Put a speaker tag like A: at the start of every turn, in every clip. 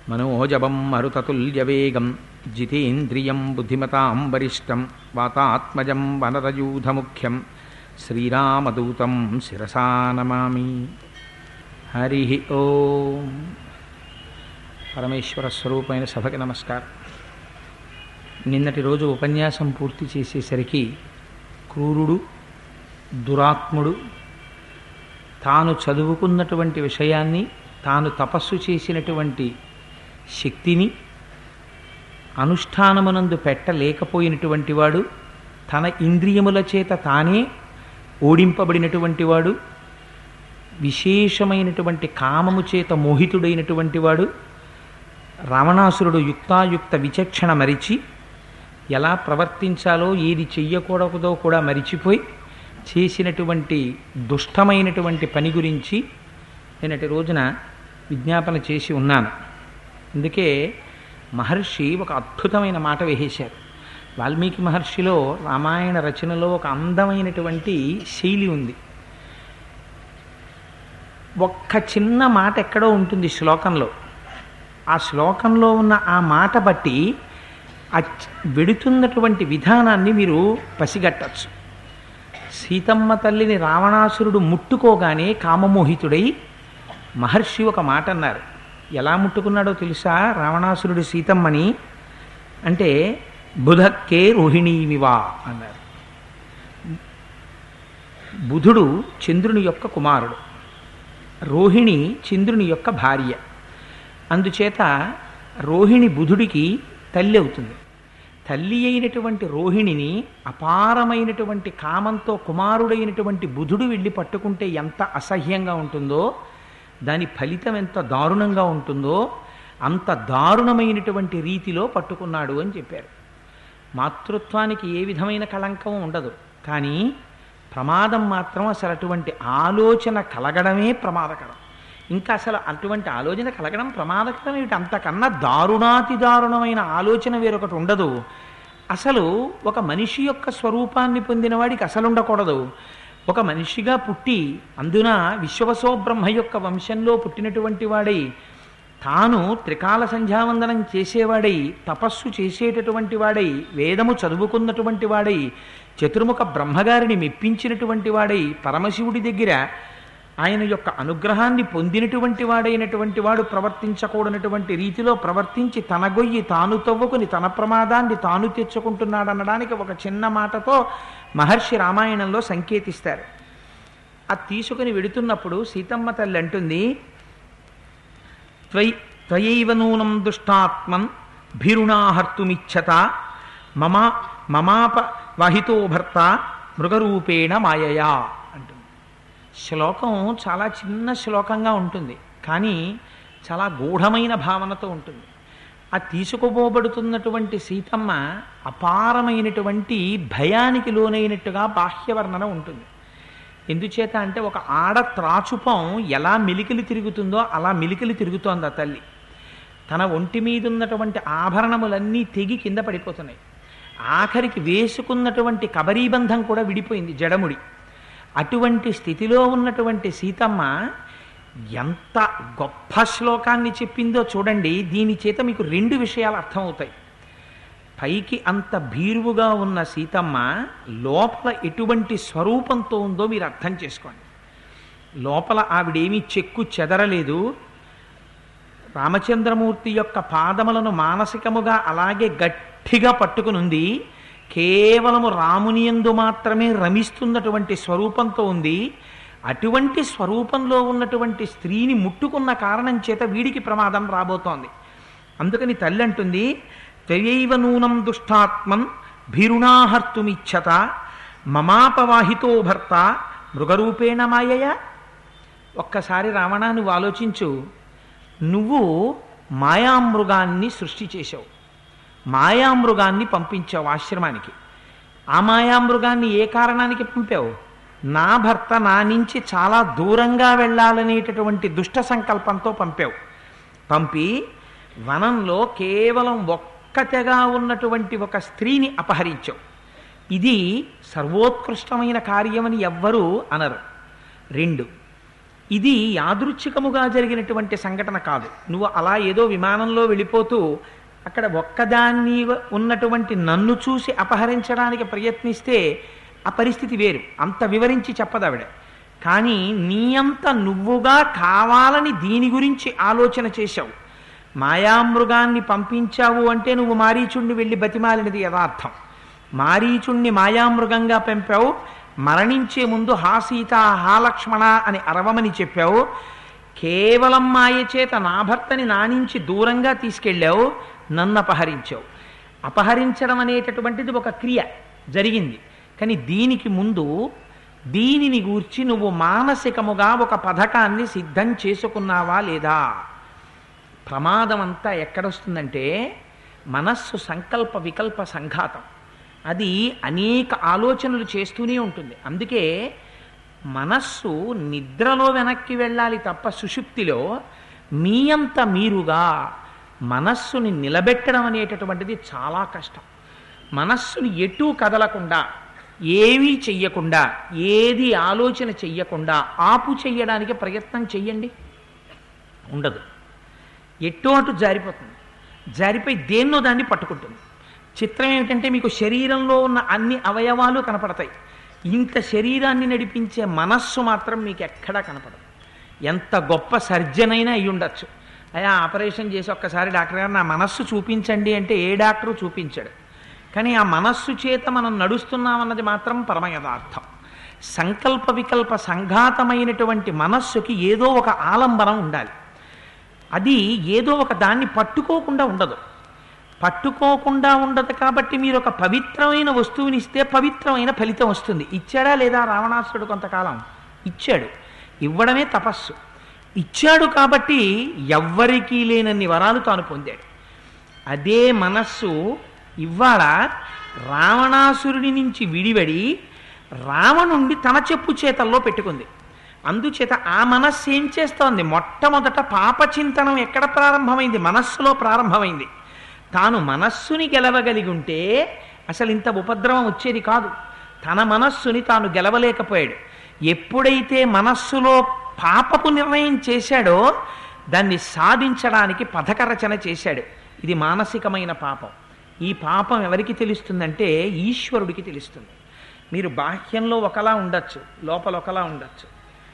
A: మనోజవం మరుతతుల్యవేగం జితేంద్రియం బుద్ధిమతాం వరిష్టం వాతాత్మజం వనరయూధముఖ్యం శ్రీరామదూతం శిరసా నమామి. హరి ఓం. పరమేశ్వర స్వరూపమైన సభకి నమస్కారం. నిన్నటి రోజు ఉపన్యాసం పూర్తి చేసేసరికి క్రూరుడు, దురాత్ముడు తాను చదువుకున్నటువంటి విషయాన్ని, తాను తపస్సు చేసినటువంటి శక్తిని అనుష్ఠానమునందు పెట్టలేకపోయినటువంటి వాడు, తన ఇంద్రియముల చేత తానే ఓడింపబడినటువంటి వాడు, విశేషమైనటువంటి కామము చేత మోహితుడైనటువంటి వాడు, రావణాసురుడు యుక్తాయుక్త విచక్షణ మరిచి ఎలా ప్రవర్తించాలో, ఏది చెయ్యకూడదో కూడా మరిచిపోయి చేసినటువంటి దుష్టమైనటువంటి పని గురించి నిన్నటి రోజున విజ్ఞాపన చేసి ఉన్నాను. అందుకే మహర్షి ఒక అద్భుతమైన మాట వేసేశారు. వాల్మీకి మహర్షిలో రామాయణ రచనలో ఒక అందమైనటువంటి శైలి ఉంది. ఒక్క చిన్న మాట ఎక్కడో ఉంటుంది శ్లోకంలో. ఆ శ్లోకంలో ఉన్న ఆ మాట బట్టి ఆ వెడుతున్నటువంటి విధానాన్ని మీరు పసిగట్టచ్చు. సీతమ్మ తల్లిని రావణాసురుడు ముట్టుకోగానే కామమోహితుడై మహర్షి ఒక మాట అన్నారు. ఎలా ముట్టుకున్నాడో తెలుసా రావణాసురుడు సీతమ్మని? అంటే బుధక్కే రోహిణీమివా అన్నారు. బుధుడు చంద్రుని యొక్క కుమారుడు, రోహిణి చంద్రుని యొక్క భార్య. అందుచేత రోహిణి బుధుడికి తల్లి అవుతుంది. తల్లి అయినటువంటి రోహిణిని అపారమైనటువంటి కామంతో కుమారుడైనటువంటి బుధుడు వెళ్ళి పట్టుకుంటే ఎంత అసహ్యంగా ఉంటుందో, దాని ఫలితం ఎంత దారుణంగా ఉంటుందో అంత దారుణమైనటువంటి రీతిలో పట్టుకున్నాడు అని చెప్పారు. మాతృత్వానికి ఏ విధమైన కళంకం ఉండదు, కానీ ప్రమాదం మాత్రం అసలు అటువంటి ఆలోచన కలగడమే ప్రమాదకరం. ఇంకా అసలు అటువంటి ఆలోచన కలగడం ప్రమాదకరం ఏమిటి? అంతకన్నా దారుణాతి దారుణమైన ఆలోచన వేరొకటి ఉండదు. అసలు ఒక మనిషి యొక్క స్వరూపాన్ని పొందిన వాడికి అసలు ఉండకూడదు. ఒక మనిషిగా పుట్టి అందున విశ్వవసో బ్రహ్మ యొక్క వంశంలో పుట్టినటువంటి వాడై, తాను త్రికాల సంధ్యావందనం చేసేవాడై, తపస్సు చేసేటటువంటి వాడై, వేదము చదువుకున్నటువంటి వాడై, చతుర్ముఖ బ్రహ్మగారిని మెప్పించినటువంటి వాడై, పరమశివుడి దగ్గర ఆయన యొక్క అనుగ్రహాన్ని పొందినటువంటి వాడైనటువంటి వాడు ప్రవర్తించకూడనటువంటి రీతిలో ప్రవర్తించి తన గొయ్యి తాను తవ్వుకుని తన ప్రమాదాన్ని తాను తెచ్చుకుంటున్నాడనడానికి ఒక చిన్న మాటతో మహర్షి రామాయణంలో సంకేతిస్తారు. అది తీసుకుని వెడుతున్నప్పుడు సీతమ్మ తల్లి అంటుంది, త్వయైవ నూనం దుష్టాత్మన్ భీరుణాహర్తుమిచ్చత మమాప వాహితో భర్త మృగరూపేణ మాయయా అంటుంది. శ్లోకం చాలా చిన్న శ్లోకంగా ఉంటుంది, కానీ చాలా గూఢమైన భావనతో ఉంటుంది. ఆ తీసుకుపోబడుతున్నటువంటి సీతమ్మ అపారమైనటువంటి భయానికి లోనైనట్టుగా బాహ్యవర్ణన ఉంటుంది. ఎందుచేత అంటే ఒక ఆడ త్రాచుపం ఎలా మెలికలు తిరుగుతుందో అలా మెలికలు తిరుగుతోంది ఆ తల్లి. తన ఒంటి మీద ఉన్నటువంటి ఆభరణములన్నీ తెగి కింద పడిపోతున్నాయి. ఆఖరికి వేసుకున్నటువంటి కబరీబంధం కూడా విడిపోయింది, జడముడి. అటువంటి స్థితిలో ఉన్నటువంటి సీతమ్మ ఎంత గొప్ప శ్లోకాన్ని చెప్పిందో చూడండి. దీని చేత మీకు రెండు విషయాలు అర్థమవుతాయి. పైకి అంత భీరువుగా ఉన్న సీతమ్మ లోపల ఎటువంటి స్వరూపంతో ఉందో మీరు అర్థం చేసుకోండి. లోపల ఆవిడేమీ చెక్కు చెదరలేదు. రామచంద్రమూర్తి యొక్క పాదములను మానసికముగా అలాగే గట్టిగా పట్టుకునుంది. కేవలము రాముని యందు మాత్రమే రమిస్తున్నటువంటి స్వరూపంతో ఉంది. అటువంటి స్వరూపంలో ఉన్నటువంటి స్త్రీని ముట్టుకున్న కారణం చేత వీడికి ప్రమాదం రాబోతోంది. అందుకని తల్లి అంటుంది, త్వయైవ నూనం దుష్టాత్మన్ భీరుణాహర్తుమిచ్చత మమాపవాహితో భర్త మృగరూపేణ మాయయ. ఒక్కసారి రావణ, నువ్వు ఆలోచించు. నువ్వు మాయామృగాన్ని సృష్టి చేశావు, మాయామృగాన్ని పంపించావు ఆశ్రమానికి. ఆ మాయామృగాన్ని ఏ కారణానికి పంపావు? నా భర్త నా నుంచి చాలా దూరంగా వెళ్ళాలనేటటువంటి దుష్ట సంకల్పంతో పంపావు. పంపి వనంలో కేవలం ఒక్కతెగా ఉన్నటువంటి ఒక స్త్రీని అపహరించావు. ఇది సర్వోత్కృష్టమైన కార్యమని ఎవ్వరూ అనరు. రెండు, ఇది యాదృచ్ఛికముగా జరిగినటువంటి సంఘటన కాదు. నువ్వు అలా ఏదో విమానంలో వెళ్ళిపోతూ అక్కడ ఒక్కదాన్ని ఉన్నటువంటి నన్ను చూసి అపహరించడానికి ప్రయత్నిస్తే ఆ పరిస్థితి వేరు. అంత వివరించి చెప్పదావిడ. కానీ నీ అంత నువ్వుగా కావాలని దీని గురించి ఆలోచన చేశావు. మాయామృగాన్ని పంపించావు అంటే నువ్వు మారీచుణ్ణి వెళ్ళి బతిమాలినది యథార్థం. మారీచుణ్ణి మాయామృగంగా పంపావు. మరణించే ముందు హా సీత హా లక్ష్మణ అని అరవమని చెప్పావు. కేవలం మాయ చేత నా భర్తని నా నుంచి దూరంగా తీసుకెళ్ళావు, నన్ను అపహరించావు. అపహరించడం అనేటటువంటిది ఒక క్రియ జరిగింది. కానీ దీనికి ముందు దీనిని గూర్చి నువ్వు మానసికముగా ఒక పథకాన్ని సిద్ధం చేసుకున్నావా లేదా? ప్రమాదం అంతా ఎక్కడొస్తుందంటే మనస్సు సంకల్ప వికల్ప సంఘాతం. అది అనేక ఆలోచనలు చేస్తూనే ఉంటుంది. అందుకే మనస్సు నిద్రలో వెనక్కి వెళ్ళాలి తప్ప సుషుప్తిలో మీ అంత మీరుగా మనస్సుని నిలబెట్టడం అనేటటువంటిది చాలా కష్టం. మనస్సుని ఎటూ కదలకుండా, ఏమీ చెయ్యకుండా, ఏది ఆలోచన చెయ్యకుండా ఆపు చెయ్యడానికి ప్రయత్నం చెయ్యండి. ఉండదు. ఎటో అటు జారిపోతుంది. జారిపోయి దేన్నో దాన్ని పట్టుకుంటుంది. చిత్రం ఏమిటంటే మీకు శరీరంలో ఉన్న అన్ని అవయవాలు కనపడతాయి. ఇంత శరీరాన్ని నడిపించే మనస్సు మాత్రం మీకు ఎక్కడా కనపడదు. ఎంత గొప్ప సర్జన్ అయినా అయి ఉండొచ్చు. అయ్యా ఆపరేషన్ చేసి ఒక్కసారి డాక్టర్ గారు నా మనస్సు చూపించండి అంటే ఏ డాక్టరు చూపించాడు. కానీ ఆ మనస్సు చేత మనం నడుస్తున్నామన్నది మాత్రం పరమ యథార్థం. సంకల్ప వికల్ప సంఘాతమైనటువంటి మనస్సుకి ఏదో ఒక ఆలంబనం ఉండాలి. అది ఏదో ఒక దాన్ని పట్టుకోకుండా ఉండదు. పట్టుకోకుండా ఉండదు కాబట్టి మీరు ఒక పవిత్రమైన వస్తువుని ఇస్తే పవిత్రమైన ఫలితం వస్తుంది. ఇచ్చాడా లేదా రావణాసురుడు? కొంతకాలం ఇచ్చాడు. ఇవ్వడమే తపస్సు. ఇచ్చాడు కాబట్టి ఎవ్వరికీ లేనన్ని వరాలు తాను పొందాడు. అదే మనస్సు ఇవాళ రావణాసురుడి నుంచి విడివడి రావణుండి తన చెప్పు చేతల్లో పెట్టుకుంది. అందుచేత ఆ మనస్సు ఏం చేస్తోంది? మొట్టమొదట పాపచింతనం ఎక్కడ ప్రారంభమైంది? మనస్సులో ప్రారంభమైంది. తాను మనస్సుని గెలవగలిగి ఉంటే అసలు ఇంత ఉపద్రవం వచ్చేది కాదు. తన మనస్సుని తాను గెలవలేకపోయాడు. ఎప్పుడైతే మనస్సులో పాపపు నిర్ణయం చేశాడో దాన్ని సాధించడానికి పథక రచన చేశాడు. ఇది మానసికమైన పాపం. ఈ పాపం ఎవరికి తెలుస్తుందంటే ఈశ్వరుడికి తెలుస్తుంది. మీరు బాహ్యంలో ఒకలా ఉండొచ్చు, లోపల ఒకలా ఉండొచ్చు.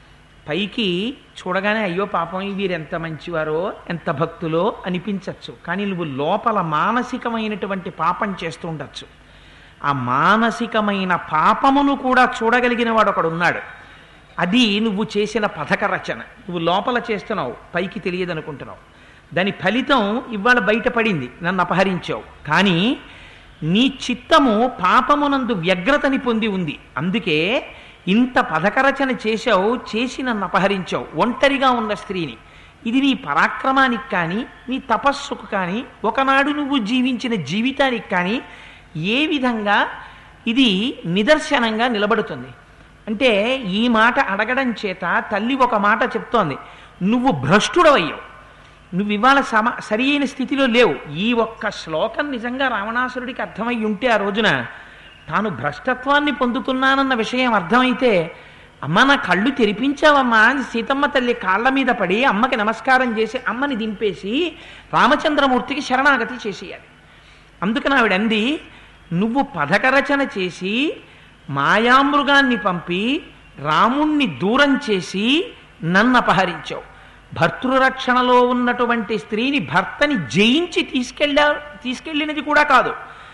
A: పైకి చూడగానే అయ్యో పాపం వీరెంత మంచివారో ఎంత భక్తులో అనిపించవచ్చు. కానీ నువ్వు లోపల మానసికమైనటువంటి పాపం చేస్తూ ఉండొచ్చు. ఆ మానసికమైన పాపమును కూడా చూడగలిగిన వాడు ఒకడు ఉన్నాడు. అది నువ్వు చేసిన పథక రచన. నువ్వు లోపల చేస్తున్నావు, పైకి తెలియదు అనుకుంటున్నావు. దాని ఫలితం ఇవాళ బయటపడింది, నన్ను అపహరించావు. కానీ నీ చిత్తము పాపమునందు వ్యగ్రతని పొంది ఉంది. అందుకే ఇంత పథకరచన చేశావు, చేసి నన్ను అపహరించావు, ఒంటరిగా ఉన్న స్త్రీని. ఇది నీ పరాక్రమానికి కానీ నీ తపస్సుకు కానీ ఒకనాడు నువ్వు జీవించిన జీవితానికి కానీ ఏ విధంగా ఇది నిదర్శనంగా నిలబడుతుంది అంటే ఈ మాట అడగడం చేత తల్లి ఒక మాట చెప్తోంది, నువ్వు భ్రష్టుడవయ్యావు, నువ్వు ఇవాళ సరి అయిన స్థితిలో లేవు. ఈ ఒక్క శ్లోకం నిజంగా రావణాసురుడికి అర్థమై ఉంటే ఆ రోజున తాను భ్రష్టత్వాన్ని పొందుతున్నానన్న విషయం అర్థమైతే, అమ్మ నా కళ్ళు తెరిపించావమ్మా అని సీతమ్మ తల్లి కాళ్ళ మీద పడి అమ్మకి నమస్కారం చేసి అమ్మని దింపేసి రామచంద్రమూర్తికి శరణాగతి చేసేయాలి. అందుకని ఆవిడంది, నువ్వు పథకరచన చేసి మాయామృగాన్ని పంపి రాముణ్ణి దూరం చేసి నన్ను అపహరించావు. భర్తృరక్షణలో ఉన్నటువంటి స్త్రీని భర్తని జయించి తీసుకెళ్ళినది కూడా కాదు,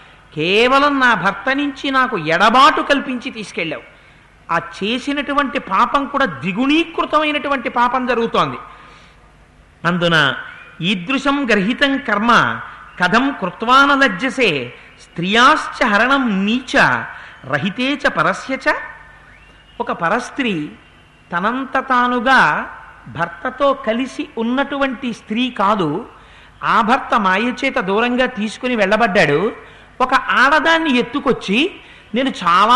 A: కేవలం నా భర్త నుంచి నాకు ఎడబాటు కల్పించి తీసుకెళ్ళావు. ఆ చేసినటువంటి పాపం కూడా ద్విగుణీకృతమైనటువంటి పాపం జరుగుతోంది. అందున ఈదృశం గర్హితం కర్మ కథం కృత్వాన లజ్జసే స్త్రియాశ్చ హరణం నీచ రహితేచ పరస్యచ. ఒక పరస్త్రీ తనంత తానుగా భర్తతో కలిసి ఉన్నటువంటి స్త్రీ కాదు, ఆ భర్త మాయచేత దూరంగా తీసుకుని వెళ్ళబడ్డాడు. ఒక ఆడదాన్ని ఎత్తుకొచ్చి నేను చాలా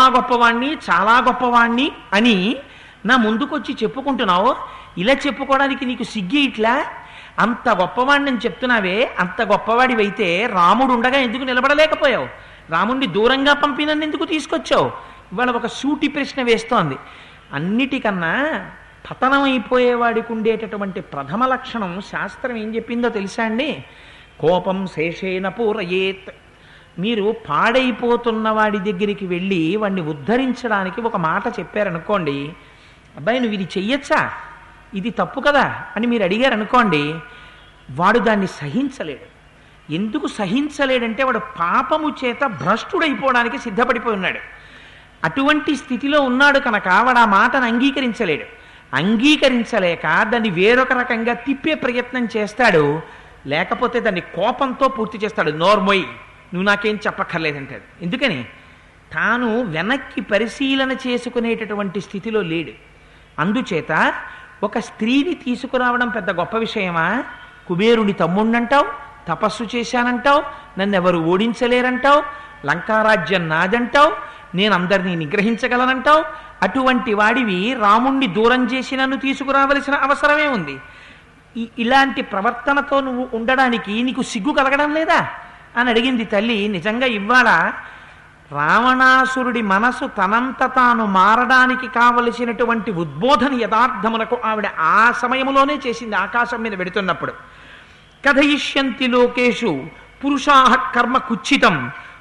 A: గొప్పవాణ్ణి అని నా ముందుకొచ్చి చెప్పుకుంటున్నావు. ఇలా చెప్పుకోవడానికి నీకు సిగ్గి ఇట్లా? అంత గొప్పవాణ్ణి అని చెప్తున్నావే, అంత గొప్పవాడివైతే రాముడు ఉండగా ఎందుకు నిలబడలేకపోయావు? రాముడిని దూరంగా పంపినన్ను ఎందుకు తీసుకొచ్చావు? ఇవాళ ఒక సూటి ప్రశ్న వేస్తోంది. అన్నిటికన్నా పతనమైపోయేవాడికి ఉండేటటువంటి ప్రథమ లక్షణం శాస్త్రం ఏం చెప్పిందో తెలుసా అండి? కోపం శేషేన పూరయేత్. మీరు పాడైపోతున్న వాడి దగ్గరికి వెళ్ళి వాడిని ఉద్ధరించడానికి ఒక మాట చెప్పారనుకోండి, అబ్బాయి నువ్వు ఇది చెయ్యొచ్చా, ఇది తప్పు కదా అని మీరు అడిగారు అనుకోండి, వాడు దాన్ని సహించలేడు. ఎందుకు సహించలేడంటే వాడు పాపము చేత భ్రష్టుడైపోవడానికి సిద్ధపడిపోయి ఉన్నాడు. అటువంటి స్థితిలో ఉన్నాడు కనుక వాడు ఆ మాటను అంగీకరించలేడు. అంగీకరించలేక దాన్ని వేరొక రకంగా తిప్పే ప్రయత్నం చేస్తాడు, లేకపోతే దాన్ని కోపంతో పూర్తి చేస్తాడు. నోర్మొయ్, నువ్వు నాకేం చెప్పక్కర్లేదంటాడు. ఎందుకని? తాను వెనక్కి పరిశీలన చేసుకునేటటువంటి స్థితిలో లేడు. అందుచేత ఒక స్త్రీని తీసుకురావడం పెద్ద గొప్ప విషయమా? కుబేరుని తమ్ముణ్ణంటావు, తపస్సు చేశానంటావు, నన్ను ఎవరు ఓడించలేరంటావు, లంకారాజ్యం నాదంటావు, నేను అందరినీ నిగ్రహించగలనంటావు. అటువంటి వాడివి రాముణ్ణి దూరం చేసి నన్ను తీసుకురావలసిన అవసరమే ఉంది. ఇలాంటి ప్రవర్తనతో నువ్వు ఉండడానికి నీకు సిగ్గు కలగడం లేదా అని అడిగింది తల్లి. నిజంగా ఇవాళ రావణాసురుడి మనసు తనంత తాను మారడానికి కావలసినటువంటి ఉద్బోధన యథార్థమునకు ఆవిడ ఆ సమయంలోనే చేసింది. ఆకాశం మీద వెడుతున్నప్పుడు కథయిష్యంతి లోకేషు పురుషాః కర్మ కుచ్చితం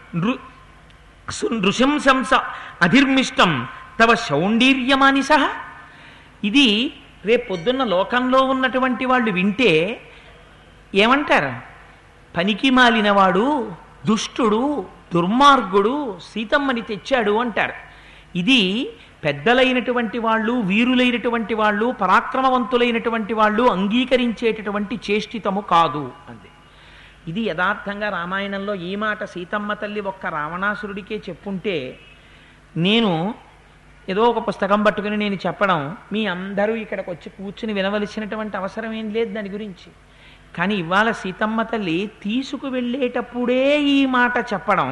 A: నృశంసంస అధిర్మిష్టం తవ శౌండీర్యమానిసః. ఇది రేపొద్దున్న లోకంలో ఉన్నటువంటి వాళ్ళు వింటే ఏమంటారు? పనికి మాలినవాడు, దుష్టుడు, దుర్మార్గుడు సీతమ్మని తెచ్చాడు అంటారు. ఇది పెద్దలైనటువంటి వాళ్ళు, వీరులైనటువంటి వాళ్ళు, పరాక్రమవంతులైనటువంటి వాళ్ళు అంగీకరించేటటువంటి చేష్టితము కాదు అంది. ఇది యథార్థంగా రామాయణంలో ఈ మాట సీతమ్మ తల్లి ఒక్క రావణాసురుడికే చెప్పుంటే, నేను ఏదో ఒక పుస్తకం పట్టుకుని నేను చెప్పడం, మీ అందరూ ఇక్కడికి వచ్చి కూర్చుని వినవలసినటువంటి అవసరం ఏం లేదు దాని గురించి. కానీ ఇవాళ సీతమ్మ తల్లి తీసుకువెళ్ళేటప్పుడే ఈ మాట చెప్పడం,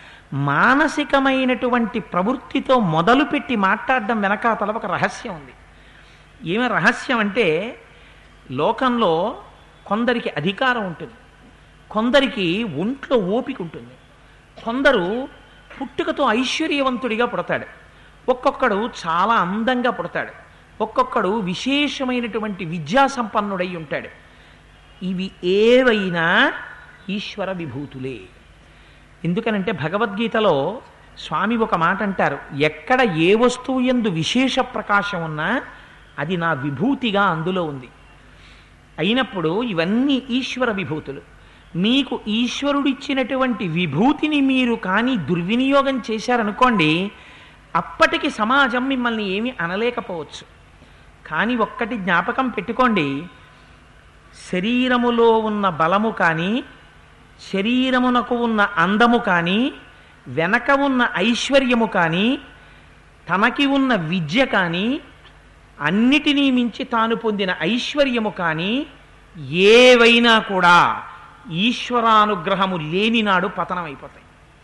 A: మానసికమైనటువంటి ప్రవృత్తితో మొదలుపెట్టి మాట్లాడడం వెనకాతల ఒక రహస్యం ఉంది. ఏమి రహస్యం అంటే, లోకంలో కొందరికి అధికారం ఉంటుంది, కొందరికి ఒంట్లో ఓపిక ఉంటుంది, కొందరు పుట్టుకతో ఐశ్వర్యవంతుడిగా పుడతాడు, ఒక్కొక్కడు చాలా అందంగా పుడతాడు, ఒక్కొక్కడు విశేషమైనటువంటి విద్యా సంపన్నుడై ఉంటాడు. ఇవి ఏవైనా ఈశ్వర విభూతులే. ఎందుకనంటే భగవద్గీతలో స్వామి ఒక మాట అంటారు, ఎక్కడ ఏ వస్తువు యందు విశేష ప్రకాశం ఉన్నా అది నా విభూతిగా అందులో ఉంది. అయినప్పుడు ఇవన్నీ ఈశ్వర విభూతులు. మీకు ఈశ్వరుడిచ్చినటువంటి విభూతిని మీరు కానీ దుర్వినియోగం చేశారనుకోండి, అప్పటికి సమాజం మిమ్మల్ని ఏమీ అనలేకపోవచ్చు. కానీ ఒక్కటి జ్ఞాపకం పెట్టుకోండి, శరీరములో ఉన్న బలము కానీ, శరీరమునకు ఉన్న అందము కానీ, వెనక ఉన్న ఐశ్వర్యము కానీ, తనకి ఉన్న విద్య కానీ, అన్నిటినీ మించి తాను పొందిన ఐశ్వర్యము కానీ ఏవైనా కూడా ఈశ్వరానుగ్రహము లేనినాడు పతనమైపోతాయి.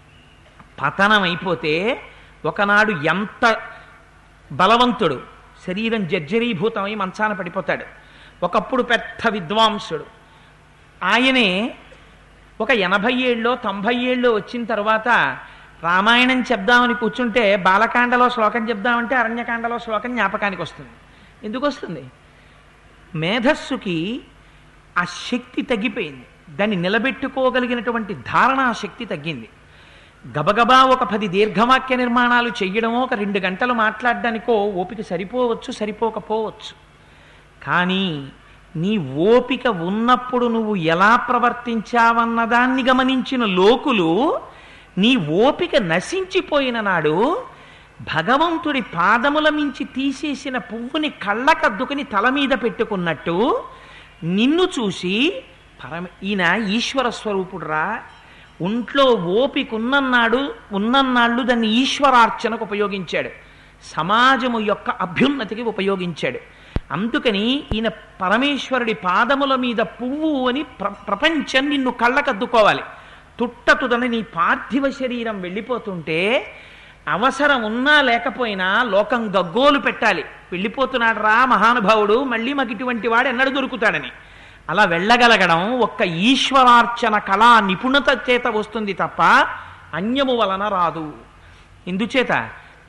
A: పతనమైపోతే ఒకనాడు ఎంత బలవంతుడు శరీరం జర్జరీభూతమై మంచాన పడిపోతాడు. ఒకప్పుడు పెద్ద విద్వాంసుడు, ఆయనే ఒక 80 ఏళ్ళలో 90 ఏళ్ళలో వచ్చిన తర్వాత రామాయణం చెప్దామని కూర్చుంటే బాలకాండలో శ్లోకం చెప్దామంటే అరణ్యకాండలో శ్లోకం జ్ఞాపకానికి వస్తుంది. ఎందుకు వస్తుంది? మేధస్సుకి ఆ శక్తి తగ్గిపోయింది, దాన్ని నిలబెట్టుకోగలిగినటువంటి ధారణా శక్తి తగ్గింది. గబగబా ఒక 10 దీర్ఘవాక్య నిర్మాణాలు చెయ్యడమో, ఒక 2 గంటలు మాట్లాడడానికో ఓపిక సరిపోవచ్చు, సరిపోకపోవచ్చు. కానీ నీ ఓపిక ఉన్నప్పుడు నువ్వు ఎలా ప్రవర్తించావన్నదాన్ని గమనించిన లోకులు నీ ఓపిక నశించిపోయిన నాడు భగవంతుడి పాదముల మించి తీసేసిన పువ్వుని కళ్ళకద్దుకుని తల మీద పెట్టుకున్నట్టు నిన్ను చూసి ఈయన ఈశ్వర స్వరూపుడురా, ఒంట్లో ఓపిక ఉన్నన్నాళ్ళు దాన్ని ఈశ్వరార్చనకు ఉపయోగించాడు, సమాజము యొక్క అభ్యున్నతికి ఉపయోగించాడు. అందుకని ఈయన పరమేశ్వరుడి పాదముల మీద పువ్వు అని ప్రపంచం నిన్ను కళ్ళకద్దుకోవాలి. తుట్టతుదని నీ పార్థివ శరీరం వెళ్ళిపోతుంటే అవసరం ఉన్నా లేకపోయినా లోకం గగ్గోలు పెట్టాలి, వెళ్ళిపోతున్నాడు రా మహానుభావుడు, మళ్ళీ మాకు ఇటువంటి వాడు ఎన్నడూ దొరుకుతాడని. అలా వెళ్ళగలగడం ఒక్క ఈశ్వరార్చన కళా నిపుణత చేత వస్తుంది తప్ప అన్యము వలన రాదు. ఇందుచేత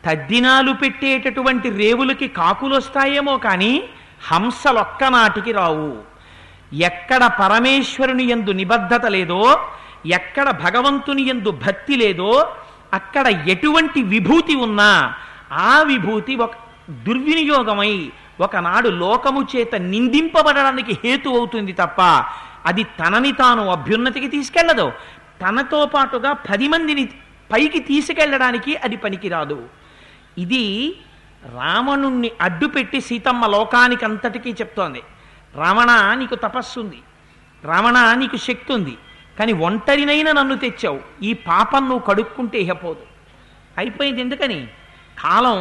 A: తద్దినాలు పెట్టేటటువంటి రేవులకి కాకులు వస్తాయేమో కానీ హంసలొక్కనాటికి రావు. ఎక్కడ పరమేశ్వరుని యందు నిబద్ధత లేదో, ఎక్కడ భగవంతుని యందు భక్తి లేదో, అక్కడ ఎటువంటి విభూతి ఉన్నా ఆ విభూతి ఒక దుర్వినియోగమై ఒకనాడు లోకము చేత నిందింపబడడానికి హేతు అవుతుంది తప్ప అది తనని తాను అభ్యున్నతికి తీసుకెళ్లదు. తనతో పాటుగా 10 మందిని పైకి తీసుకెళ్లడానికి అది పనికిరాదు. ఇది రావణుణ్ణి అడ్డుపెట్టి సీతమ్మ లోకానికి అంతటికీ చెప్తోంది. రావణ, నీకు తపస్సుంది, రావణ నీకు శక్తి ఉంది, కానీ ఒంటరినైనా నన్ను తెచ్చావు, ఈ పాపం నువ్వు కడుక్కుంటే ఇహపోదు. అయిపోయింది. ఎందుకని? కాలం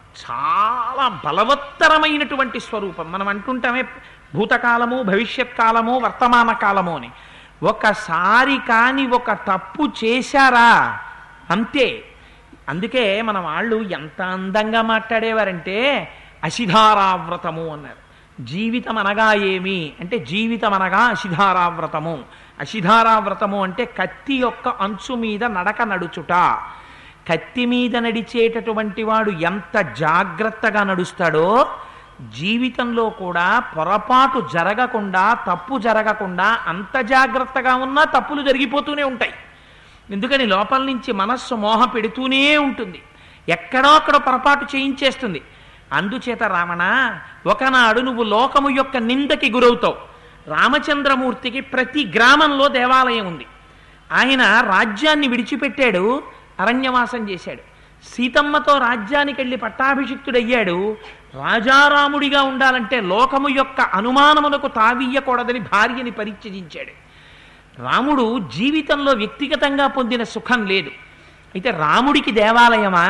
A: చాలా బలవత్తరమైనటువంటి స్వరూపం. మనం అంటుంటామే భూతకాలము, భవిష్యత్ కాలము, వర్తమాన కాలము అని. ఒకసారి కాని ఒక తప్పు చేశారా అంతే. అందుకే మన వాళ్ళు ఎంత అందంగా మాట్లాడేవారంటే అశిధారావ్రతము అన్నారు. జీవితం అనగా ఏమి అంటే జీవితం అనగా అశిధారావ్రతము. అశిధారావ్రతము అంటే కత్తి యొక్క అంచు మీద నడక నడుచుట. కత్తి మీద నడిచేటటువంటి వాడు ఎంత జాగ్రత్తగా నడుస్తాడో జీవితంలో కూడా పొరపాటు జరగకుండా, తప్పు జరగకుండా అంత జాగ్రత్తగా ఉన్నా తప్పులు జరిగిపోతూనే ఉంటాయి. ఎందుకని? లోపల నుంచి మనస్సు మోహ పెడుతూనే ఉంటుంది, ఎక్కడో అక్కడ పొరపాటు చేయించేస్తుంది. అందుచేత రావణ, ఒకనాడు నువ్వు లోకము యొక్క నిందకి గురవుతావు. రామచంద్రమూర్తికి ప్రతి గ్రామంలో దేవాలయం ఉంది. ఆయన రాజ్యాన్ని విడిచిపెట్టాడు, అరణ్యవాసం చేశాడు. సీతమ్మతో రాజ్యానికి వెళ్ళి పట్టాభిషిక్తుడయ్యాడు. రాజారాముడిగా ఉండాలంటే లోకము యొక్క అనుమానములకు తావీయకూడదని భార్యని పరిత్యజించాడు. రాముడు జీవితంలో వ్యక్తిగతంగా పొందిన సుఖం లేదు. అయితే రాముడికి దేవాలయమా?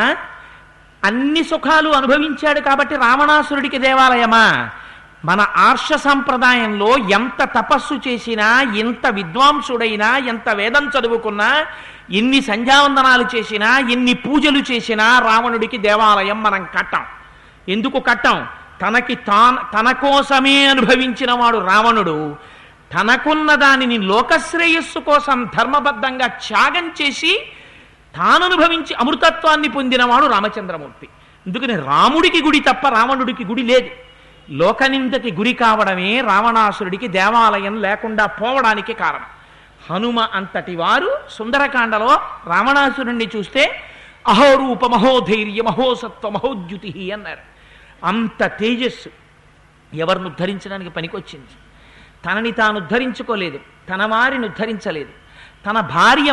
A: అన్ని సుఖాలు అనుభవించాడు కాబట్టి రావణాసురుడికి దేవాలయమా? మన ఆర్ష సంప్రదాయంలో ఎంత తపస్సు చేసినా, ఎంత విద్వాంసుడైనా, ఎంత వేదం చదువుకున్నా, ఎన్ని సంధ్యావందనాలు చేసినా, ఎన్ని పూజలు చేసినా రావణుడికి దేవాలయం మనం కట్టాం. ఎందుకు కట్టాం? తన కోసమే అనుభవించిన వాడు రావణుడు. తనకున్న దానిని లోకశ్రేయస్సు కోసం ధర్మబద్ధంగా త్యాగం చేసి తాను అనుభవించి అమృతత్వాన్ని పొందినవాడు రామచంద్రమూర్తి. అందుకని రాముడికి గుడి తప్ప రావణుడికి గుడి లేదు. లోకనిందకి గురి కావడమే రావణాసురుడికి దేవాలయం లేకుండా పోవడానికి కారణం. హనుమ అంతటి వారు సుందరకాండలో రావణాసురుణ్ణి చూస్తే అహోరూప మహోధైర్య మహోసత్వ మహోద్యుతి అన్నారు. అంత తేజస్సు ఎవరిని ఉద్ధరించడానికి పనికొచ్చింది. తనని తాను ఉద్ధరించుకోలేదు, తన వారిని ఉద్ధరించలేదు. తన భార్య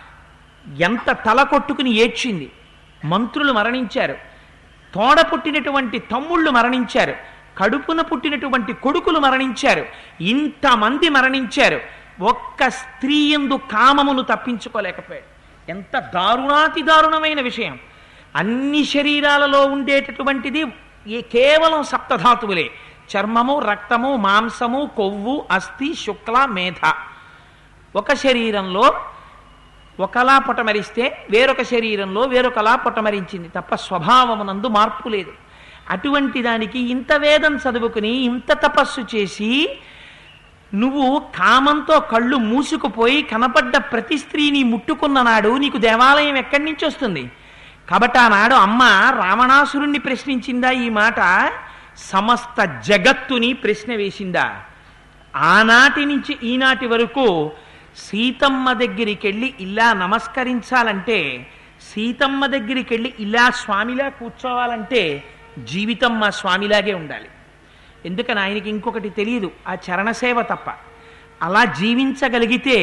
A: ఎంత తల కొట్టుకుని ఏడ్చింది. మంత్రులు మరణించారు, తోడ పుట్టినటువంటి తమ్ముళ్ళు మరణించారు, కడుపున పుట్టినటువంటి కొడుకులు మరణించారు, ఇంతమంది మరణించారు. ఒక్క స్త్రీ యందు కామమును తప్పించుకోలేకపోయాడు. ఎంత దారుణాతి దారుణమైన విషయం! అన్ని శరీరాలలో ఉండేటటువంటిది కేవలం సప్తధాతువులే: చర్మము, రక్తము, మాంసము, కొవ్వు, అస్థి, శుక్ల, మేధ. ఒక శరీరంలో ఒకలా పొటమరిస్తే వేరొక శరీరంలో వేరొకలా పొటమరించింది తప్ప స్వభావమునందు మార్పు లేదు. అటువంటి దానికి ఇంత వేదం చదువుకుని, ఇంత తపస్సు చేసి, నువ్వు కామంతో కళ్ళు మూసుకుపోయి కనపడ్డ ప్రతి స్త్రీని ముట్టుకున్న నాడు నీకు దేవాలయం ఎక్కడి నుంచి వస్తుంది? కాబట్టి ఆనాడు అమ్మ రావణాసురుణ్ణి ప్రశ్నించిందా ఈ మాట? సమస్త జగత్తుని ప్రశ్న వేసిందా? ఆనాటి నుంచి ఈనాటి వరకు సీతమ్మ దగ్గరికి వెళ్ళి ఇలా నమస్కరించాలంటే, సీతమ్మ దగ్గరికి వెళ్ళి ఇలా స్వామిలా కూర్చోవాలంటే జీవితం మా స్వామిలాగే ఉండాలి. ఎందుకని? ఆయనకి ఇంకొకటి తెలియదు, ఆ చరణసేవ తప్ప. అలా జీవించగలిగితే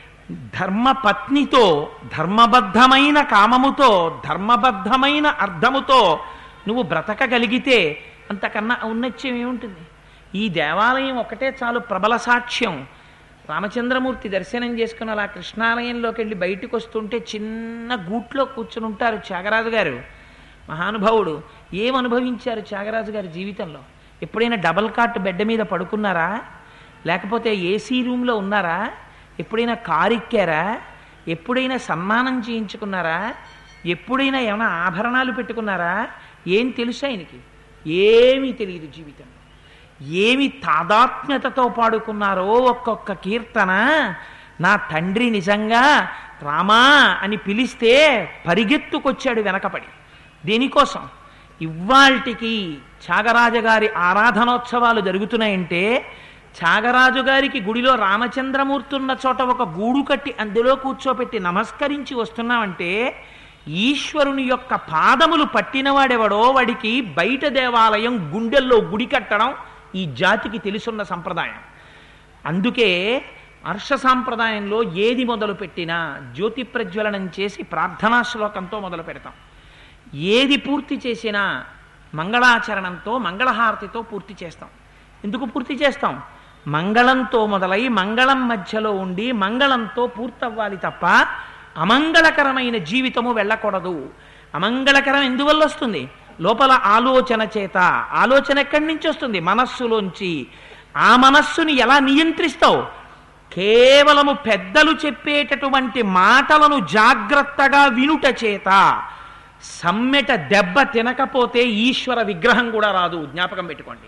A: ధర్మపత్నితో, ధర్మబద్ధమైన కామముతో, ధర్మబద్ధమైన అర్థముతో నువ్వు బ్రతకగలిగితే అంతకన్నా ఔన్నత్యం ఏముంటుంది? ఈ దేవాలయం ఒకటే చాలు ప్రబల సాక్ష్యం. రామచంద్రమూర్తి దర్శనం చేసుకుని అలా కృష్ణాలయంలోకి వెళ్ళి బయటకు వస్తుంటే చిన్న గూట్లో కూర్చుని ఉంటారు త్యాగరాజు గారు. మహానుభావుడు. ఏమనుభవించారు త్యాగరాజు గారి జీవితంలో? ఎప్పుడైనా డబల్ కాట్ బెడ్ మీద పడుకున్నారా? లేకపోతే ఏసీ రూమ్లో ఉన్నారా? ఎప్పుడైనా కారు ఎక్కారా? ఎప్పుడైనా సన్మానం చేయించుకున్నారా? ఎప్పుడైనా ఏమైనా ఆభరణాలు పెట్టుకున్నారా? ఏం తెలుసు ఆయనకి? ఏమీ తెలియదు జీవితంలో. ఏమి తాదాత్మ్యతతో పాడుకున్నారో ఒక్కొక్క కీర్తన. నా తండ్రి నిజంగా రామా అని పిలిస్తే పరిగెత్తుకొచ్చాడు వెనకపడి. దేనికోసం? ఇవాల్టికి త్యాగరాజగారి ఆరాధనోత్సవాలు జరుగుతున్నాయంటే త్యాగరాజు గారికి గుడిలో రామచంద్రమూర్తి ఉన్న చోట ఒక గూడు కట్టి అందులో కూర్చోపెట్టి నమస్కరించి వస్తున్నామంటే ఈశ్వరుని యొక్క పాదములు పట్టినవాడెవడో వాడికి బయట దేవాలయం గుండెల్లో గుడి కట్టడం ఈ జాతికి తెలుసున్న సంప్రదాయం. అందుకే హర్ష సాంప్రదాయంలో ఏది మొదలు పెట్టినా జ్యోతి ప్రజ్వలనం చేసి ప్రార్థనా శ్లోకంతో మొదలు పెడతాం. ఏది పూర్తి చేసినా మంగళాచరణంతో మంగళహారతితో పూర్తి చేస్తాం. ఎందుకు పూర్తి చేస్తాం? మంగళంతో మొదలై మంగళం మధ్యలో ఉండి మంగళంతో పూర్తవ్వాలి తప్ప అమంగళకరమైన జీవితము వెళ్ళకూడదు. అమంగళకరం ఎందువల్ల వస్తుంది? లోపల ఆలోచన చేత. ఆలోచన ఎక్కడి నుంచి వస్తుంది? మనస్సులోంచి. ఆ మనస్సుని ఎలా నియంత్రిస్తావు? కేవలము పెద్దలు చెప్పేటటువంటి మాటలను జాగ్రత్తగా వినుట చేత. సమ్మెట దెబ్బ తినకపోతే ఈశ్వర విగ్రహం కూడా రాదు. జ్ఞాపకం పెట్టుకోండి.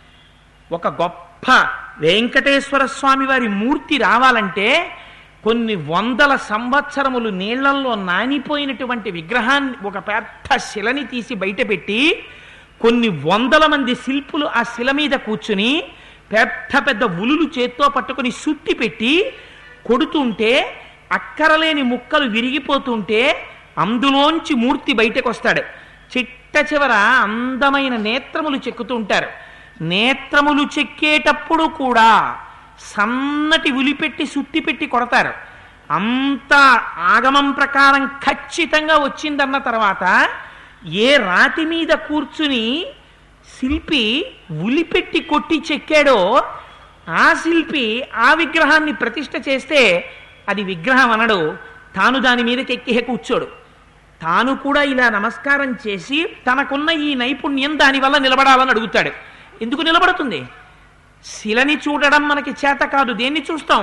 A: ఒక గొప్ప వెంకటేశ్వర స్వామి వారి మూర్తి రావాలంటే కొన్ని వందల సంవత్సరములు నీళ్లల్లో నానిపోయినటువంటి విగ్రహాన్ని ఒక పెద్ద శిలని తీసి బయటపెట్టి కొన్ని వందల మంది శిల్పులు ఆ శిల మీద కూర్చుని పెద్ద పెద్ద ఉలులు చేత్తో పట్టుకుని సుత్తి పెట్టి కొడుతుంటే అక్కరలేని ముక్కలు విరిగిపోతుంటే అందులోంచి మూర్తి బయటకు వస్తాడు. చిట్ట చివర అందమైన నేత్రములు చెక్కుతూ ఉంటారు. నేత్రములు చెక్కేటప్పుడు కూడా సన్నటి ఉలిపెట్టి సుత్తి పెట్టి కొడతారు. అంత ఆగమం ప్రకారం ఖచ్చితంగా వచ్చిందన్న తర్వాత ఏ రాతి మీద కూర్చుని శిల్పి ఉలిపెట్టి కొట్టి చెక్కాడో ఆ శిల్పి ఆ విగ్రహాన్ని ప్రతిష్ఠ చేస్తే అది విగ్రహం అనడు. తాను దాని మీదకి ఎక్కి కూర్చోడు. తాను కూడా ఇలా నమస్కారం చేసి తనకున్న ఈ నైపుణ్యం దానివల్ల నిలబడాలని అడుగుతాడు. ఎందుకు నిలబడుతుంది? శిలని చూడడం మనకి చేత కాదు. దేన్ని చూస్తాం?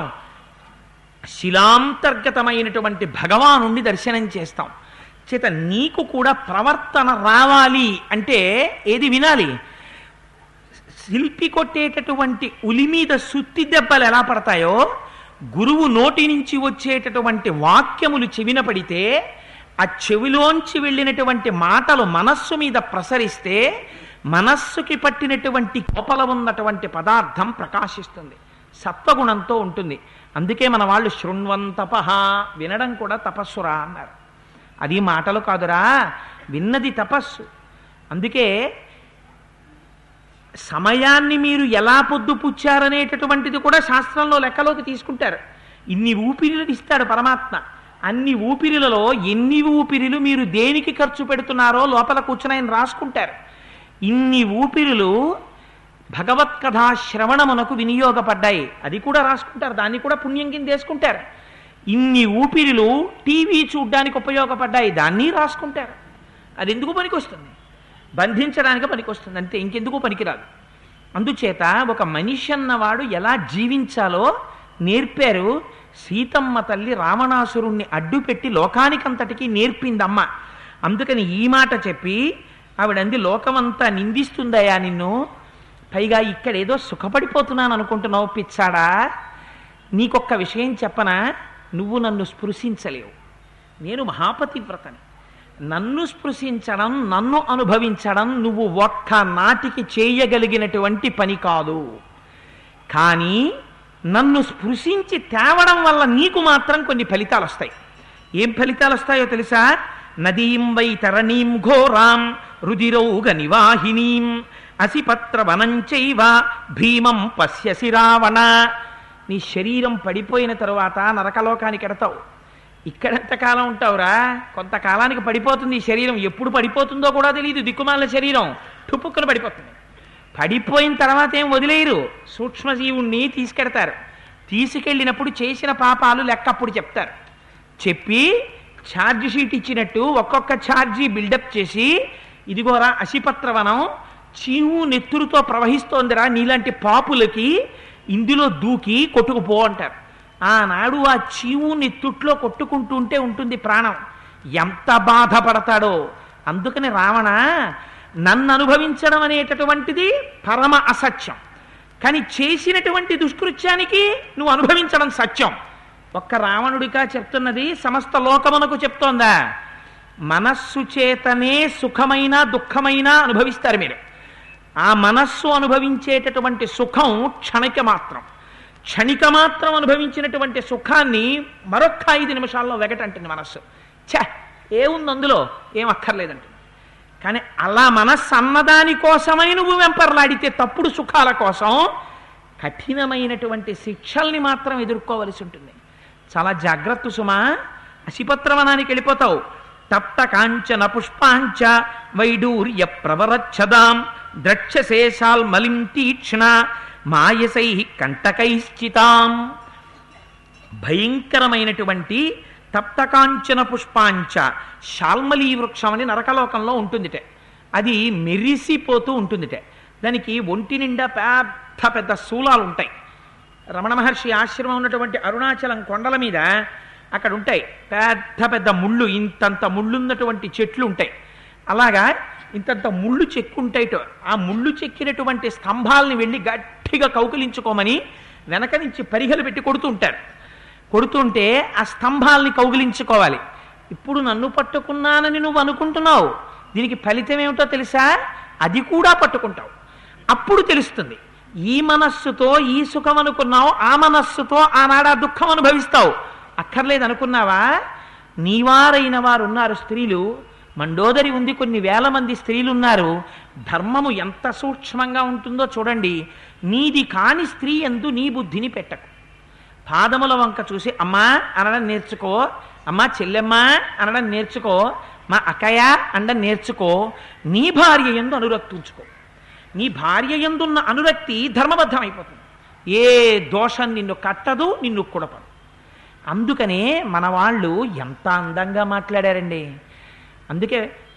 A: శిలాంతర్గతమైనటువంటి భగవానుణ్ణి దర్శనం చేస్తాం. చేత నీకు కూడా ప్రవర్తన రావాలి అంటే ఏది వినాలి? శిల్పి కొట్టేటటువంటి ఉలి మీద సుత్తి దెబ్బలు ఎలా పడతాయో గురువు నోటి నుంచి వచ్చేటటువంటి వాక్యములు చెవిన పడితే ఆ చెవిలోంచి వెళ్ళినటువంటి మాటలు మనస్సు మీద ప్రసరిస్తే మనస్సుకి పట్టినటువంటి కోపల ఉన్నటువంటి పదార్థం ప్రకాశిస్తుంది, సత్వగుణంతో ఉంటుంది. అందుకే మన వాళ్ళు శృణ్వంతపహ, వినడం కూడా తపస్సురా అన్నారు. అది మాటలు కాదురా, విన్నది తపస్సు. అందుకే సమయాన్ని మీరు ఎలా పొద్దుపుచ్చారనేటటువంటిది కూడా శాస్త్రంలో లెక్కలోకి తీసుకుంటారు. ఇన్ని ఊపిరిలు ఇస్తాడు పరమాత్మ. అన్ని ఊపిరిలలో ఎన్ని ఊపిరిలు మీరు దేనికి ఖర్చు పెడుతున్నారో లోపల కూర్చుని ఆయన రాసుకుంటారు. ఇన్ని ఊపిరులు భగవత్కథా శ్రవణమునకు వినియోగపడ్డాయి, అది కూడా రాసుకుంటారు. దాన్ని కూడా పుణ్యం కింద వేసుకుంటారు. ఇన్ని ఊపిరులు టీవీ చూడ్డానికి ఉపయోగపడ్డాయి, దాన్ని రాసుకుంటారు. అది ఎందుకు పనికొస్తుంది? బంధించడానికి పనికొస్తుంది అంతే, ఇంకెందుకు పనికిరాదు. అందుచేత ఒక మనిషి అన్నవాడు ఎలా జీవించాలో నేర్పారు. సీతమ్మ తల్లి రావణాసురుణ్ణి అడ్డుపెట్టి లోకానికంతటికీ నేర్పిందమ్మ. అందుకని ఈ మాట చెప్పి ఆవిడంది, లోకమంతా నిందిస్తుందయా నిన్ను, పైగా ఇక్కడేదో సుఖపడిపోతున్నాను అనుకుంటున్నావు పిచ్చాడా. నీకొక్క విషయం చెప్పనా, నువ్వు నన్ను స్పృశించలేవు. నేను మహాపతివ్రతని. నన్ను స్పృశించడం, నన్ను అనుభవించడం నువ్వు ఒక్క నాటికి చేయగలిగినటువంటి పని కాదు. కానీ నన్ను స్పృశించి తేవడం వల్ల నీకు మాత్రం కొన్ని ఫలితాలు వస్తాయి. ఏం ఫలితాలు వస్తాయో తెలుసా? నదీం వై తరణీం ఘోరాం రుదిరౌగ నివాహినీం అసిపత్ర వనంచైవ భీమం పశ్యసి రావణ. నీ శరీరం పడిపోయిన తరువాత నరకలోకానికి ఎడతావు. ఇక్కడెంతకాలం ఉంటావురా? కొంతకాలానికి పడిపోతుంది ఈ శరీరం. ఎప్పుడు పడిపోతుందో కూడా తెలియదు. దిక్కుమాలిన శరీరం టుపుక్కున పడిపోతుంది. పడిపోయిన తర్వాత ఏం వదిలేయరు, సూక్ష్మజీవుణ్ణి తీసుకెడతారు. తీసుకెళ్ళినప్పుడు చేసిన పాపాలు లెక్క అప్పుడు చెప్తారు. చెప్పి ఛార్జ్ షీట్ ఇచ్చినట్టు ఒక్కొక్క ఛార్జీ బిల్డప్ చేసి, ఇదిగోరా అసిపత్రవనం చీము నెత్తురుతో ప్రవహిస్తోందిరా, నీలాంటి పాపులకి ఇందులో దూకి కొట్టుకుపో అంటారు. ఆనాడు ఆ చీము నెత్తుట్లో కొట్టుకుంటుంటే ఉంటుంది ప్రాణం, ఎంత బాధపడతాడో. అందుకని రావణ, నన్ను అనుభవించడం అనేటటువంటిది పరమ అసత్యం, కానీ చేసినటువంటి దుష్కృత్యానికి నువ్వు అనుభవించడం సత్యం. ఒక్క రావణుడిగా చెప్తున్నది, సమస్త లోకమునకు చెప్తోందా? మనస్సు చేతనే సుఖమైన దుఃఖమైన అనుభవిస్తారు మీరు. ఆ మనస్సు అనుభవించేటటువంటి సుఖం క్షణిక మాత్రం అనుభవించినటువంటి సుఖాన్ని మరొక్క 5 నిమిషాల్లో వెగటంటుంది మనస్సు. ఏముంది అందులో, ఏం అక్కర్లేదంటుంది. కానీ అలా మనస్సు అన్నదాని కోసమని నువ్వు వెంపర్లాడితే తప్పుడు సుఖాల కోసం కఠినమైనటువంటి శిక్షల్ని మాత్రం ఎదుర్కోవలసి ఉంటుంది. చాలా జాగ్రత్త సుమా. అసిపత్రవనానికి వెళ్ళిపోతావు. తప్త కాంచన పుష్పాంచ వైడూర్య ప్రవరచ్చదాం ద్రక్షశేషాల్ మలిం తీక్ష్ణ మాయసై కంటకైశ్చితాం. భయంకరమైనటువంటి తప్తకాంచన పుష్పాంచ, శాల్మలీ వృక్షం అని నరకలోకంలో ఉంటుందిట. అది మెరిసిపోతూ ఉంటుందిట. దానికి ఒంటి నిండా పెద్ద పెద్ద శూలాలు ఉంటాయి. రమణ మహర్షి ఆశ్రమం ఉన్నటువంటి అరుణాచలం కొండల మీద అక్కడ ఉంటాయి పెద్ద పెద్ద ముళ్ళు, ఇంతంత ముళ్ళున్నటువంటి చెట్లు ఉంటాయి. అలాగా ఇంతంత ముళ్ళు చెక్కుంటాయిట. ఆ ముళ్ళు చెక్కినటువంటి స్తంభాలని వెళ్ళి గట్టిగా కౌగిలించుకోమని వెనక నుంచి పరిగెలు పెట్టి కొడుతుంటే ఆ స్తంభాలని కౌగిలించుకోవాలి. ఇప్పుడు నన్ను పట్టుకున్నానని నువ్వు అనుకుంటున్నావు, దీనికి ఫలితం ఏమిటో తెలుసా? అది కూడా పట్టుకుంటావు. అప్పుడు తెలుస్తుంది. ఈ మనస్సుతో ఈ సుఖం అనుకున్నావు, ఆ మనస్సుతో ఆనాడు ఆ దుఃఖం అనుభవిస్తావు. అక్కర్లేదు అనుకున్నావా? నీవారైన వారు ఉన్నారు స్త్రీలు, మండోదరి ఉంది, కొన్ని వేల మంది స్త్రీలు ఉన్నారు. ధర్మము ఎంత సూక్ష్మంగా ఉంటుందో చూడండి. నీది కాని స్త్రీ యందు నీ బుద్ధిని పెట్టకు. పాదముల వంక చూసి అమ్మా అనడం నేర్చుకో, అమ్మా చెల్లెమ్మ అనడం నేర్చుకో, మా అక్కయ్య అండం నేర్చుకో. నీ భార్య యందు అనురక్తి ఉంచుకో. నీ భార్య యందున్న అనురక్తి ధర్మబద్ధం అయిపోతుంది. ఏ దోషం నిన్ను కట్టదు, నిన్ను కుడపదు. అందుకనే మన వాళ్ళు ఎంత అందంగా మాట్లాడారండి. అందుకే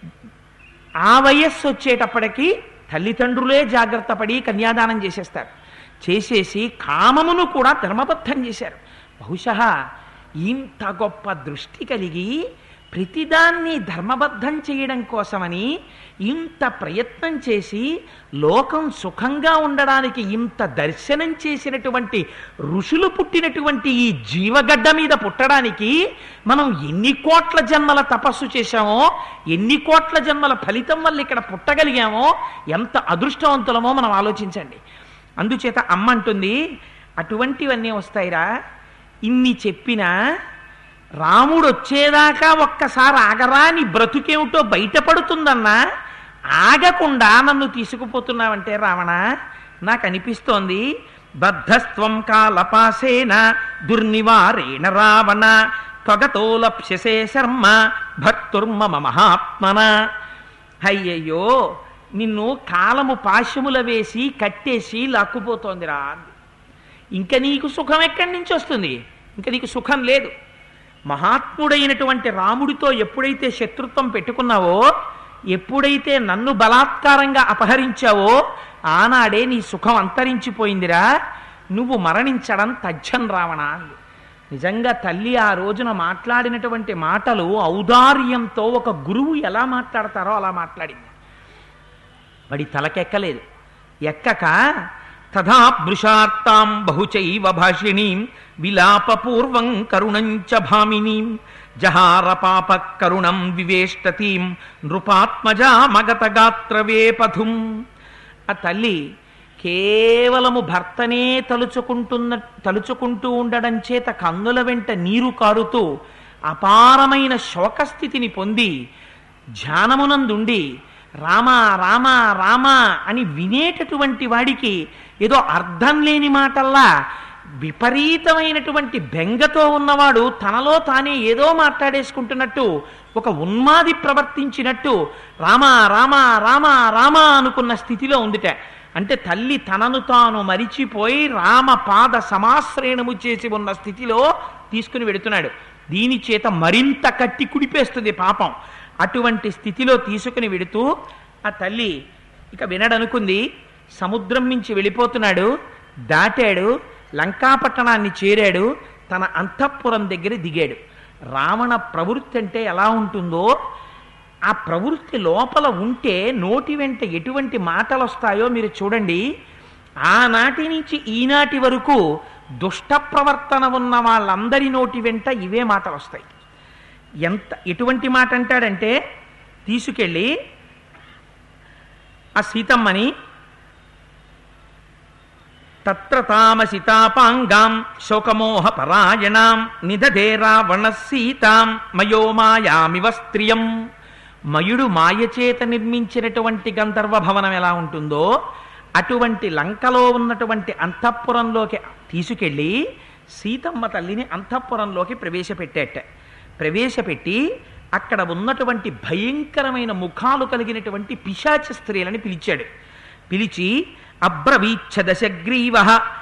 A: ఆ వయస్సు వచ్చేటప్పటికీ తల్లిదండ్రులే జాగ్రత్త పడి కన్యాదానం చేసేసి కామమును కూడా ధర్మబద్ధం చేశారు. బహుశా ఇంత గొప్ప దృష్టి కలిగి ప్రతిదాన్ని ధర్మబద్ధం చేయడం కోసమని ఇంత ప్రయత్నం చేసి లోకం సుఖంగా ఉండడానికి ఇంత దర్శనం చేసినటువంటి ఋషులు పుట్టినటువంటి ఈ జీవగడ్డ మీద పుట్టడానికి మనం ఎన్ని కోట్ల జన్మల తపస్సు చేశామో, ఎన్ని కోట్ల జన్మల ఫలితం వల్ల ఇక్కడ పుట్టగలిగామో, ఎంత అదృష్టవంతులమో మనం ఆలోచించండి. అందుచేత అమ్మ అంటుంది, అటువంటివన్నీ వస్తాయిరా. ఇన్ని చెప్పినా రాముడు వచ్చేదాకా ఒక్కసారి ఆగరా, నీ బ్రతుకేమిటో బయటపడుతుందన్నా ఆగకుండా నన్ను తీసుకుపోతున్నావంటే రావణ, నాకు అనిపిస్తోంది బద్ధస్త్వం కాలపాసేన దుర్నివారేణ రావణ త్వగతో లప్స్యసే శర్మ భక్తుర్మమ మహాత్మన. అయ్యయ్యో, నిన్ను కాలము పాశముల వేసి కట్టేసి లాక్కుపోతోందిరా. ఇంక నీకు సుఖం ఎక్కడి నుంచి వస్తుంది? ఇంక నీకు సుఖం లేదు. మహాత్ముడైనటువంటి రాముడితో ఎప్పుడైతే శత్రుత్వం పెట్టుకున్నావో, ఎప్పుడైతే నన్ను బలాత్కారంగా అపహరించావో ఆనాడే నీ సుఖం అంతరించిపోయిందిరా. నువ్వు మరణించడం తథ్యం రావణ. నిజంగా తల్లి ఆ రోజున మాట్లాడినటువంటి మాటలు ఔదార్యంతో ఒక గురువు ఎలా మాట్లాడతారో అలా మాట్లాడింది. వాడి తలకెక్కలేదు. ఎక్కక తథా భృషార్తాం బహుచైవ భాషిణీం విలాపపూర్వం కరుణంచ భామినీం జహార పాప కరుణం వివేష్టతీం నృపాత్మజా మగత గాత్రవేపథుం. ఆ తల్లి కేవలము భర్తనే తలుచుకుంటూ ఉండడం చేత కన్నుల వెంట నీరు కారుతూ అపారమైన శోకస్థితిని పొంది ధ్యానమునందుండి రామ రామ రామ అని వినేటటువంటి వాడికి ఏదో అర్థం లేని మాటల్లా విపరీతమైనటువంటి బెంగతో ఉన్నవాడు తనలో తానే ఏదో మాట్లాడేసుకుంటున్నట్టు, ఒక ఉన్మాది ప్రవర్తించినట్టు రామ రామ రామ రామ అనుకున్న స్థితిలో ఉందిట. అంటే తల్లి తనను తాను మరిచిపోయి రామ పాద సమాశ్రయణము చేసి ఉన్న స్థితిలో తీసుకుని వెడుతున్నాడు. దీని చేత మరింత కట్టి కుడిపేస్తుంది పాపం. అటువంటి స్థితిలో తీసుకుని వెడుతూ ఆ తల్లి ఇక వినడనుకుంది. సముద్రం నుంచి వెళ్ళిపోతున్నాడు, దాటాడు, లంకాపట్టణాన్ని చేరాడు, తన అంతఃపురం దగ్గర దిగాడు. రావణ ప్రవృత్తి అంటే ఎలా ఉంటుందో ఆ ప్రవృత్తి లోపల ఉంటే నోటి వెంట ఎటువంటి మాటలు వస్తాయో మీరు చూడండి. ఆనాటి నుంచి ఈనాటి వరకు దుష్ట ప్రవర్తన ఉన్న వాళ్ళందరి నోటి వెంట ఇవే మాటలు వస్తాయి. ఎటువంటి మాట అంటాడంటే, తీసుకెళ్ళి ఆ సీతమ్మని తత్ర తామసితాపాంగాం శోకమోహ పరాయణాం నిదధే రావణ సీతాం మయో మాయామివ స్త్రియం. మయుడు మాయచేత నిర్మించినటువంటి గంధర్వ భవనం ఎలా ఉంటుందో అటువంటి లంకలో ఉన్నటువంటి అంతఃపురంలోకి తీసుకెళ్ళి సీతమ్మ తల్లిని అంతఃపురంలోకి ప్రవేశపెట్టి అక్కడ ఉన్నటువంటి భయంకరమైన ముఖాలు కలిగినటువంటి పిశాచ స్త్రీలని పిలిచాడు. పిలిచి అబ్రవీచ్ఛ దశగ్రీవ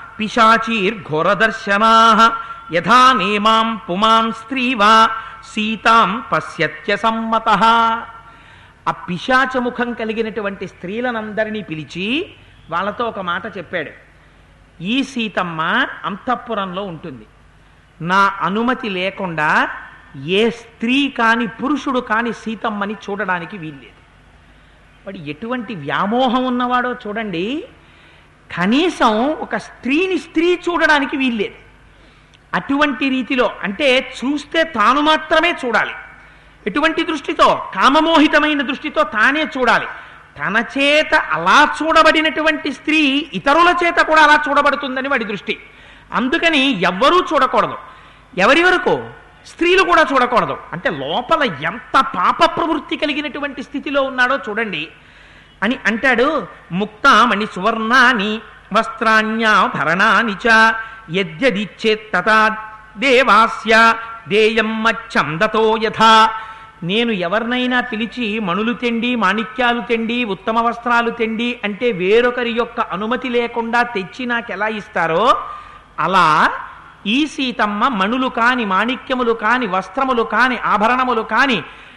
A: పిశాచీర్ఘోరదర్శనా యథా నేమాం పుమాం స్త్రీవా సీతాం పశ్యత్య సమ్మతః. ఆ పిశాచ ముఖం కలిగినటువంటి స్త్రీలనందరినీ పిలిచి వాళ్ళతో ఒక మాట చెప్పాడు. ఈ సీతమ్మ అంతఃపురంలో ఉంటుంది. నా అనుమతి లేకుండా ఏ స్త్రీ కాని పురుషుడు కాని సీతమ్మని చూడడానికి వీల్లేదు. వాడు ఎటువంటి వ్యామోహం ఉన్నవాడో చూడండి. కనీసం ఒక స్త్రీ చూడడానికి వీల్లేదు. అటువంటి రీతిలో, అంటే చూస్తే తాను మాత్రమే చూడాలి. ఎటువంటి దృష్టితో? కామమోహితమైన దృష్టితో తానే చూడాలి. తన చేత అలా చూడబడినటువంటి స్త్రీ ఇతరుల చేత కూడా అలా చూడబడుతుందని వాడి దృష్టి. అందుకని ఎవ్వరూ చూడకూడదు. ఎవరి వరకు? స్త్రీలు కూడా చూడకూడదు. అంటే లోపల ఎంత పాప ప్రవృత్తి కలిగినటువంటి స్థితిలో ఉన్నాడో చూడండి అని అంటాడు. ముక్తామణి సువర్ణాని వస్త్రాణ్యాభరణాని చ యద్యదిచ్చేత్ తథా దేవాస్య దేయం మచ్చందతో యథా. నేను ఎవరినైనా పిలిచి మణులు తెండి, మాణిక్యాలు తెండి, ఉత్తమ వస్త్రాలు తెండి అంటే వేరొకరి యొక్క అనుమతి లేకుండా తెచ్చి నాకెలా ఇస్తారో అలా ఈ సీతమ్మ మణులు కాని, మాణిక్యములు కాని, వస్త్రములు కాని, ఆభరణములు కాని,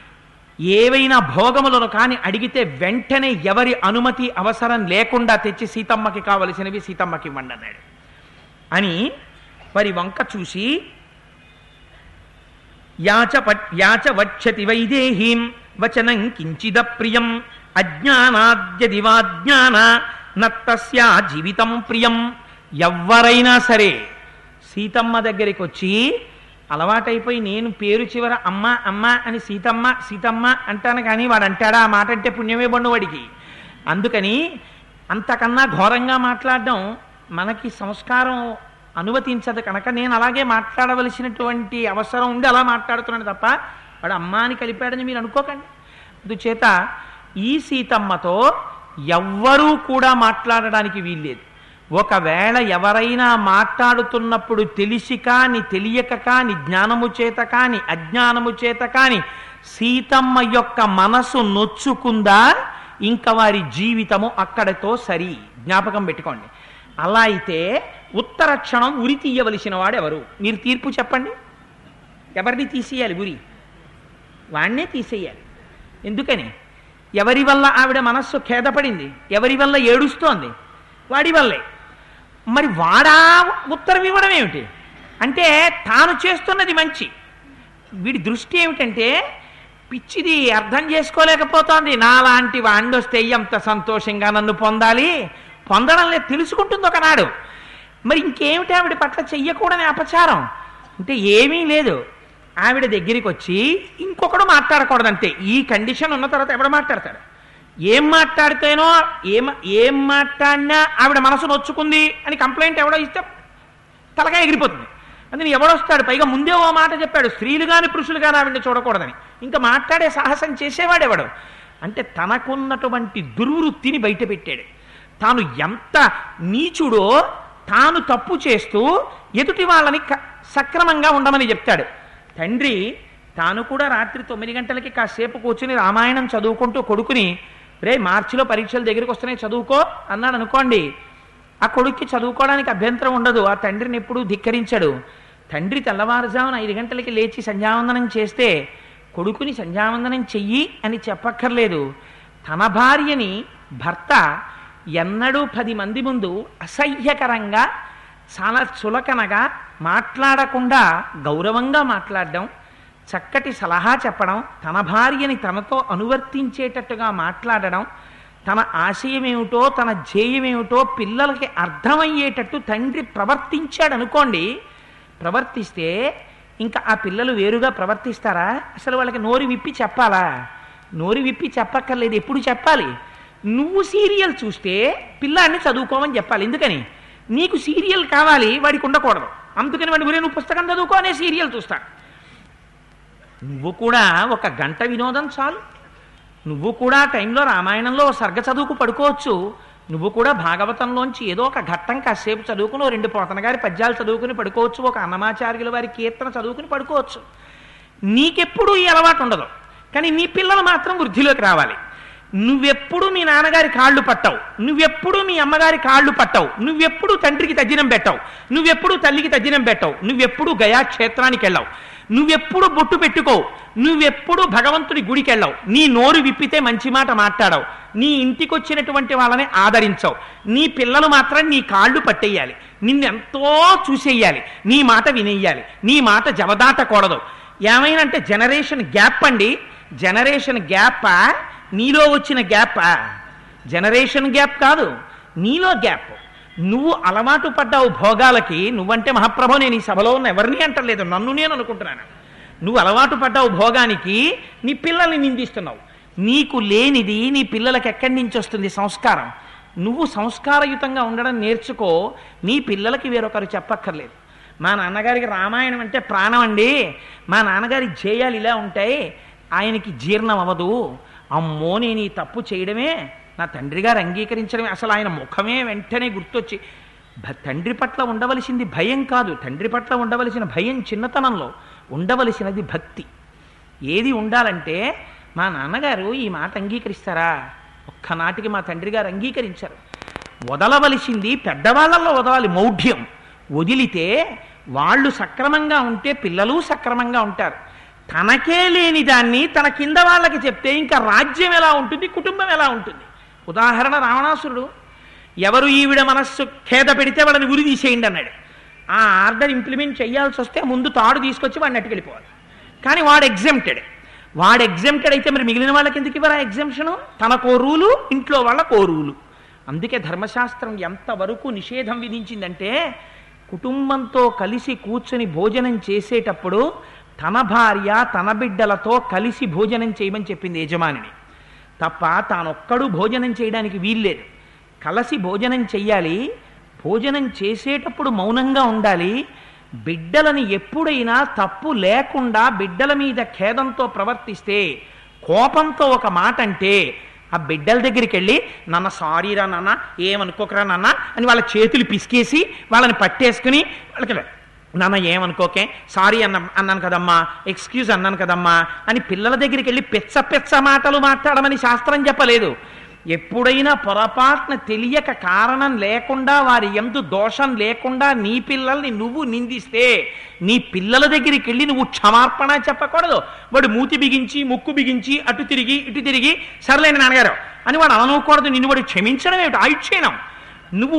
A: ఏవైనా భోగములను కాని అడిగితే వెంటనే ఎవరి అనుమతి అవసరం లేకుండా తెచ్చి సీతమ్మకి కావలసినవి సీతమ్మకి ఇవ్వండి అన్నాడు. అని వారి వంక చూసి యాచ వక్షతి వైదేహీం వచనం కించిద ప్రియం అజ్ఞానాద్యదివాజ్ఞాన నత్తస్యా జీవితం ప్రియం. ఎవ్వరైనా సరే సీతమ్మ దగ్గరికి వచ్చి అలవాటైపోయి నేను పేరు చివర అమ్మ అమ్మ అని సీతమ్మ అంటాను, కానీ వాడు అంటాడా? ఆ మాట అంటే పుణ్యమే బండు వాడికి. అందుకని అంతకన్నా ఘోరంగా మాట్లాడడం మనకి సంస్కారం అనుమతించదు కనుక నేను అలాగే మాట్లాడవలసినటువంటి అవసరం ఉండి అలా మాట్లాడుతున్నాను తప్ప వాడు అమ్మ అని కలిపాడని మీరు అనుకోకండి. అందుచేత ఈ సీతమ్మతో ఎవ్వరూ కూడా మాట్లాడడానికి వీల్లేదు. ఒకవేళ ఎవరైనా మాట్లాడుతున్నప్పుడు తెలిసి కాని, తెలియక కాని, జ్ఞానము చేత కాని, అజ్ఞానము చేత కాని సీతమ్మ యొక్క మనసు నొచ్చుకుందా ఇంకా వారి జీవితము అక్కడతో సరి. జ్ఞాపకం పెట్టుకోండి. అలా అయితే ఉత్తర క్షణం ఉరి తీయవలసిన వాడు ఎవరు? మీరు తీర్పు చెప్పండి. ఎవరిని తీసేయాలి? ఉరి వాణ్ణే తీసేయాలి. ఎందుకని? ఎవరి వల్ల ఆవిడ మనస్సు ఖేదపడింది? ఎవరి వల్ల ఏడుస్తోంది? వాడి వల్లే. మరి వాడా ఉత్తరం ఇవ్వడం ఏమిటి? అంటే తాను చేస్తున్నది మంచి. వీడి దృష్టి ఏమిటంటే పిచ్చిది, అర్థం చేసుకోలేకపోతోంది. నాలాంటి వాణ్ణి వస్తే ఎంత సంతోషంగా నన్ను పొందడం లేదు, తెలుసుకుంటుంది ఒకనాడు. మరి ఇంకేమిటి ఆవిడ పట్ల చెయ్యకూడని అపచారం అంటే ఏమీ లేదు. ఆవిడ దగ్గరికి వచ్చి ఇంకొకడు మాట్లాడకూడదంటే ఈ కండిషన్ ఉన్న తర్వాత ఎవడు మాట్లాడతాడు? ఏం మాట్లాడితేనో ఏం మాట్లాడినా ఆవిడ మనసు నొచ్చుకుంది అని కంప్లైంట్ ఎవడో ఇస్తే తలగా ఎగిరిపోతుంది. అందుకని ఎవడొస్తాడు? పైగా ముందే ఓ మాట చెప్పాడు, స్త్రీలు కానీ పురుషులు కానీ ఆవిడని చూడకూడదని. ఇంకా మాట్లాడే సాహసం చేసేవాడెవడు? అంటే తనకున్నటువంటి దుర్వృత్తిని బయట పెట్టాడు. తాను ఎంత నీచుడో తాను తప్పు చేస్తూ ఎదుటి వాళ్ళని సక్రమంగా ఉండమని చెప్తాడు. తండ్రి తాను కూడా రాత్రి 9 గంటలకి కాసేపు కూర్చుని రామాయణం చదువుకుంటూ కొడుకుని, రే మార్చిలో పరీక్షలు దగ్గరికి వస్తున్నాయి చదువుకో అన్నాడు అనుకోండి. ఆ కొడుక్కి చదువుకోవడానికి అభ్యంతరం ఉండదు. ఆ తండ్రిని ఎప్పుడూ ధిక్కరించాడు. తండ్రి తెల్లవారుజామున 5 గంటలకి లేచి సంధ్యావందనం చేస్తే కొడుకుని సంధ్యావందనం చెయ్యి అని చెప్పక్కర్లేదు. తన భార్యని భర్త ఎన్నడూ 10 మంది ముందు అసహ్యకరంగా, చాలా చులకనగా మాట్లాడకుండా గౌరవంగా మాట్లాడడం, చక్కటి సలహా చెప్పడం, తన భార్యని తనతో అనువర్తించేటట్టుగా మాట్లాడడం, తన ఆశయమేమిటో తన ధ్యేయమేమిటో పిల్లలకి అర్థమయ్యేటట్టు తండ్రి ప్రవర్తించాడు అనుకోండి. ప్రవర్తిస్తే ఇంకా ఆ పిల్లలు వేరుగా ప్రవర్తిస్తారా? అసలు వాళ్ళకి నోరు విప్పి చెప్పాలా? నోరు విప్పి చెప్పక్కర్లేదు. ఎప్పుడు చెప్పాలి? నువ్వు సీరియల్ చూస్తే పిల్లాడిని చదువుకోమని చెప్పాలి. ఎందుకని? నీకు సీరియల్ కావాలి, వాడికి ఉండకూడదు. అందుకని వాడి గురి నువ్వు పుస్తకం చదువుకో అనే సీరియల్ చూస్తా. నువ్వు కూడా ఒక గంట వినోదం చాలు. నువ్వు కూడా టైంలో రామాయణంలో సర్గ చదువుకు పడుకోవచ్చు. నువ్వు కూడా భాగవతంలోంచి ఏదో ఒక ఘట్టం కాసేపు చదువుకుని, 2 పోతన గారి పద్యాలు చదువుకుని పడుకోవచ్చు. ఒక అన్నమాచార్యుల వారి కీర్తన చదువుకుని పడుకోవచ్చు. నీకెప్పుడు ఈ అలవాటు ఉండదు. కానీ నీ పిల్లలు మాత్రం వృద్ధిలోకి రావాలి. నువ్వెప్పుడు మీ నాన్నగారి కాళ్ళు పట్టవు, నువ్వెప్పుడు మీ అమ్మగారి కాళ్ళు పట్టవు, నువ్వెప్పుడు తండ్రికి తజ్జినం పెట్టవు, నువ్వెప్పుడు తల్లికి తజ్జినం పెట్టవు, నువ్వెప్పుడు గయా క్షేత్రానికి వెళ్ళవు, నువ్వెప్పుడు బొట్టు పెట్టుకోవు, నువ్వెప్పుడు భగవంతుడి గుడికి వెళ్ళవు, నీ నోరు విప్పితే మంచి మాట మాట్లాడవు, నీ ఇంటికి వచ్చినటువంటి వాళ్ళని ఆదరించవు. నీ పిల్లలు మాత్రం నీ కాళ్ళు పట్టేయాలి, నిన్నెంతో చూసేయాలి, నీ మాట వినేయాలి, నీ మాట జవదాటకూడదు. ఏమైనా జనరేషన్ గ్యాప్ అండి. జనరేషన్ గ్యాపా నీలో వచ్చిన గ్యాపా? జనరేషన్ గ్యాప్ కాదు, నీలో గ్యాప్. నువ్వు అలవాటు పడ్డావు భోగాలకి. నువ్వంటే మహాప్రభు, నేను ఈ సభలో ఉన్న ఎవరిని అంటలేదు, నన్ను నేను అనుకుంటున్నాను. నువ్వు అలవాటు పడ్డావు భోగానికి, నీ పిల్లల్ని నిందిస్తున్నావు. నీకు లేనిది నీ పిల్లలకి ఎక్కడి నుంచి వస్తుంది? సంస్కారం. నువ్వు సంస్కారయుతంగా ఉండడం నేర్చుకో. నీ పిల్లలకి వేరొకరు చెప్పక్కర్లేదు. మా నాన్నగారికి రామాయణం అంటే ప్రాణం అండి, మా నాన్నగారి ధ్యేయాలు ఇలా ఉంటాయి, ఆయనకి జీర్ణం అవ్వదు, అమ్మో నేను ఈ తప్పు చేయడమే, నా తండ్రి గారు అంగీకరించడమే, అసలు ఆయన ముఖమే వెంటనే గుర్తొచ్చి. తండ్రి పట్ల ఉండవలసింది భయం కాదు, తండ్రి పట్ల ఉండవలసిన భయం చిన్నతనంలో, ఉండవలసినది భక్తి. ఏది ఉండాలంటే, మా నాన్నగారు ఈ మాట అంగీకరిస్తారా? ఒక్కనాటికి మా తండ్రి గారు అంగీకరించారు. వదలవలసింది పెద్దవాళ్ళల్లో వదలాలి, మౌఢ్యం. వదిలితే వాళ్ళు సక్రమంగా ఉంటే పిల్లలు సక్రమంగా ఉంటారు. తనకే లేని దాన్ని తన కింద వాళ్ళకి చెప్తే ఇంకా రాజ్యం ఎలా ఉంటుంది, కుటుంబం ఎలా ఉంటుంది? ఉదాహరణ, రావణాసురుడు. ఎవరు ఈవిడ మనస్సు ఖేద పెడితే వాళ్ళని ఉరి తీసేయండి అన్నాడు. ఆ ఆర్డర్ ఇంప్లిమెంట్ చేయాల్సి వస్తే ముందు తాడు తీసుకొచ్చి వాడిని అట్టుకెళ్ళిపోవాలి. కానీ వాడు ఎగ్జెంప్టెడ్ అయితే మరి మిగిలిన వాళ్ళకి ఎందుకు ఇవ్వరా ఎగ్జెంప్షను? తనకో రూలు, ఇంట్లో వాళ్ళకో రూలు. అందుకే ధర్మశాస్త్రం ఎంతవరకు నిషేధం విధించిందంటే, కుటుంబంతో కలిసి కూర్చుని భోజనం చేసేటప్పుడు తన భార్య తన బిడ్డలతో కలిసి భోజనం చేయమని చెప్పింది యజమానిని. తప్ప తానొక్కడు భోజనం చేయడానికి వీల్లేదు. కలిసి భోజనం చెయ్యాలి. భోజనం చేసేటప్పుడు మౌనంగా ఉండాలి. బిడ్డలని ఎప్పుడైనా తప్పు లేకుండా బిడ్డల మీద ఖేదంతో ప్రవర్తిస్తే, కోపంతో ఒక మాట అంటే, ఆ బిడ్డల దగ్గరికి వెళ్ళి నాన్న సారీరా నాన్న, ఏమనుకోకరా నాన్న అని వాళ్ళ చేతులు పిసికేసి వాళ్ళని పట్టేసుకుని వాళ్ళకి నాన్న ఏమనుకోకే, సారీ అన్నాను కదమ్మా, ఎక్స్క్యూజ్ అన్నాను కదమ్మా అని పిల్లల దగ్గరికి వెళ్ళి పెచ్చ మాటలు మాట్లాడమని శాస్త్రం చెప్పలేదు. ఎప్పుడైనా పొరపాటున తెలియక కారణం లేకుండా వారి యందు దోషం లేకుండా నీ పిల్లల్ని నువ్వు నిందిస్తే, నీ పిల్లల దగ్గరికి వెళ్ళి నువ్వు క్షమార్పణ చెప్పకూడదు. వాడు మూతి బిగించి ముక్కు బిగించి అటు తిరిగి ఇటు తిరిగి సర్లేని నాన్నగారు అని వాడు అనకూడదు. నిన్ను వాడు క్షమించడం ఏమిటి? ఆయుక్షేణం. నువ్వు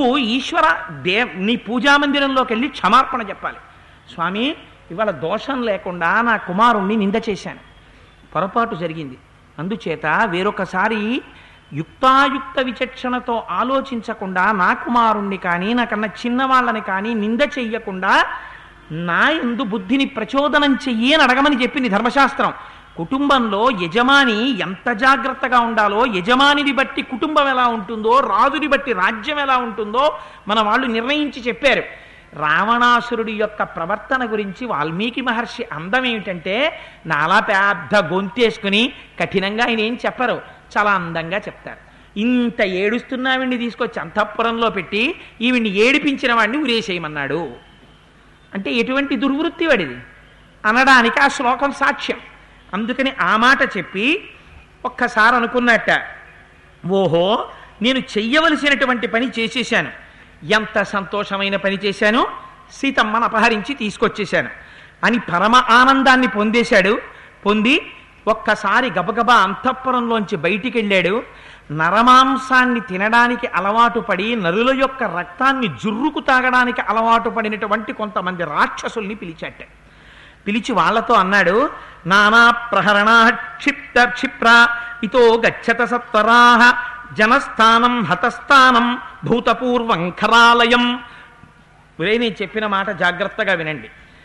A: నీ పూజామందిరంలోకి వెళ్ళి క్షమార్పణ చెప్పాలి. స్వామి, ఇవాళ దోషం లేకుండా నా కుమారుణ్ణి నింద చేశాను, పొరపాటు జరిగింది, అందుచేత వేరొకసారి యుక్తాయుక్త విచక్షణతో ఆలోచించకుండా నా కుమారుణ్ణి కానీ నాకన్నా చిన్నవాళ్ళని కానీ నింద చెయ్యకుండా నా యందు బుద్ధిని ప్రచోదనం చెయ్యి అని అడగమని చెప్పింది ధర్మశాస్త్రం. కుటుంబంలో యజమాని ఎంత జాగ్రత్తగా ఉండాలో, యజమానిని బట్టి కుటుంబం ఎలా ఉంటుందో, రాజుని బట్టి రాజ్యం ఎలా ఉంటుందో మన వాళ్ళు నిర్ణయించి చెప్పారు. రావణాసురుడి యొక్క ప్రవర్తన గురించి వాల్మీకి మహర్షి అందం ఏమిటంటే, నాలా పెద్ద గొంతేసుకుని కఠినంగా ఆయన ఏం చెప్పరు, చాలా అందంగా చెప్తారు. ఇంత ఏడుస్తున్నావిడిని తీసుకొచ్చి అంతఃపురంలో పెట్టి ఈవిడ్ని ఏడిపించిన వాడిని ఉరేసేయమన్నాడు అంటే ఎటువంటి దుర్వృత్తి వాడిది అనడానికి ఆ శ్లోకం సాక్ష్యం. అందుకని ఆ మాట చెప్పి ఒక్కసారి అనుకున్నట్ట, ఓహో నేను చెయ్యవలసినటువంటి పని చేసేశాను, ఎంత సంతోషమైన పని చేశాను, సీతమ్మను అపహరించి తీసుకొచ్చేశాను అని పరమ ఆనందాన్ని పొంది ఒక్కసారి గబగబా అంతఃపురంలోంచి బయటికి వెళ్ళాడు. నరమాంసాన్ని తినడానికి అలవాటు పడి నరుల యొక్క రక్తాన్ని జుర్రుకు తాగడానికి అలవాటు పడినటువంటి కొంతమంది రాక్షసుల్ని పిలిచి వాళ్లతో అన్నాడు, నానా ప్రహరణా క్షిప్ర ఇతో గచ్చత సత్వరాహ జనస్థానం హతస్థానం భూతపూర్వం ఖరాలయం. నేను చెప్పిన మాట జాగ్రత్తగా వినండి.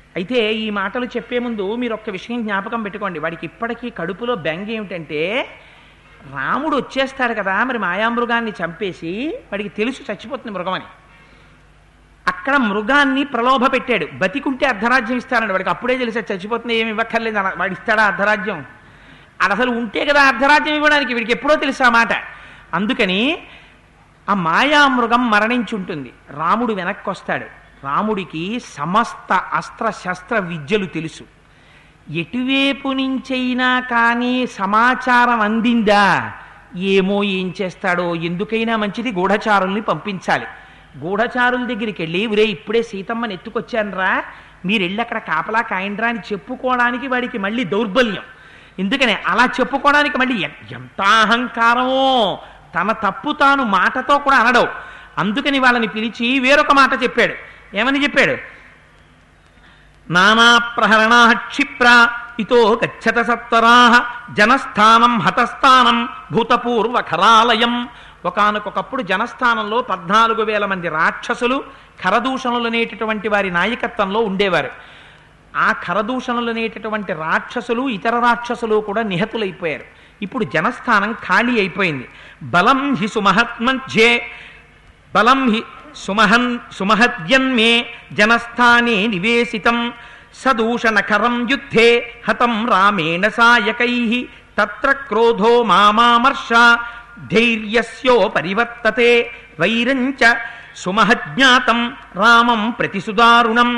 A: అయితే ఈ మాటలు చెప్పే ముందు మీరు ఒక్క విషయం జ్ఞాపకం పెట్టుకోండి. వాడికి ఇప్పటికీ కడుపులో బెంగ ఏమిటంటే రాముడు వచ్చేస్తాడు కదా, మరి మాయామృగాన్ని చంపేసి వాడికి తెలుసు చచ్చిపోతుంది మృగమని. అక్కడ మృగాన్ని ప్రలోభ పెట్టాడు, బతికుంటే అర్ధరాజ్యం ఇస్తానండి. వాడికి అప్పుడే తెలిసి చచ్చిపోతుంది, ఏమి ఇవ్వక్కర్లేదు. వాడు ఇస్తాడా అర్ధరాజ్యం? అది అసలు ఉంటే కదా అర్ధరాజ్యం ఇవ్వడానికి, వీడికి ఎప్పుడో తెలుసు ఆ మాట. అందుకని ఆ మాయామృగం మరణించి ఉంటుంది. రాముడు వెనక్కి వస్తాడు. రాముడికి సమస్త అస్త్ర శస్త్ర విద్యలు తెలుసు. ఎటువైపు నుంచైనా కానీ సమాచారం అందిందా ఏమో, ఏం చేస్తాడో. ఎందుకైనా మంచిది గూఢచారుల్ని పంపించాలి. గూఢచారుల దగ్గరికి వెళ్ళి, ఒరే ఇప్పుడే సీతమ్మని ఎత్తుకొచ్చానరా, మీరు వెళ్ళి అక్కడ కాపలా కాయండ్రా అని చెప్పుకోవడానికి వాడికి మళ్ళీ దౌర్బల్యం. ఎందుకని అలా చెప్పుకోవడానికి మళ్ళీ ఎంత అహంకారమో, తన తప్పు తాను మాటతో కూడా అనడవు. అందుకని వాళ్ళని పిలిచి వేరొక మాట చెప్పాడు. ఏమని చెప్పాడు? నానా ప్రహరణా క్షిప్ర ఇతో గచ్చత సత్వరా జనస్థానం హతస్థానం భూతపూర్వ ఖరాలయం. ఒకానొకప్పుడు జనస్థానంలో 14,000 మంది రాక్షసులు ఖరదూషణులనేటటువంటి వారి నాయకత్వంలో ఉండేవారు. ఆ ఖరదూషణులనేటటువంటి రాక్షసులు ఇతర రాక్షసులు కూడా నిహతులైపోయారు. ఇప్పుడు జనస్థానం ఖాళీ అయిపోయింది. బలం హి సుమహత్మధ్యే బలం హి సుమహద్యన్మే జనస్థానే నివేశితం సదూషణకరం యుద్ధే హతం రామేణ సాయకై తత్ర క్రోధో మామామర్ష ధైర్యస్యో పరివర్తతే వైరంచ సుమహజ్ఞాతం రామం ప్రతిసుదారుణం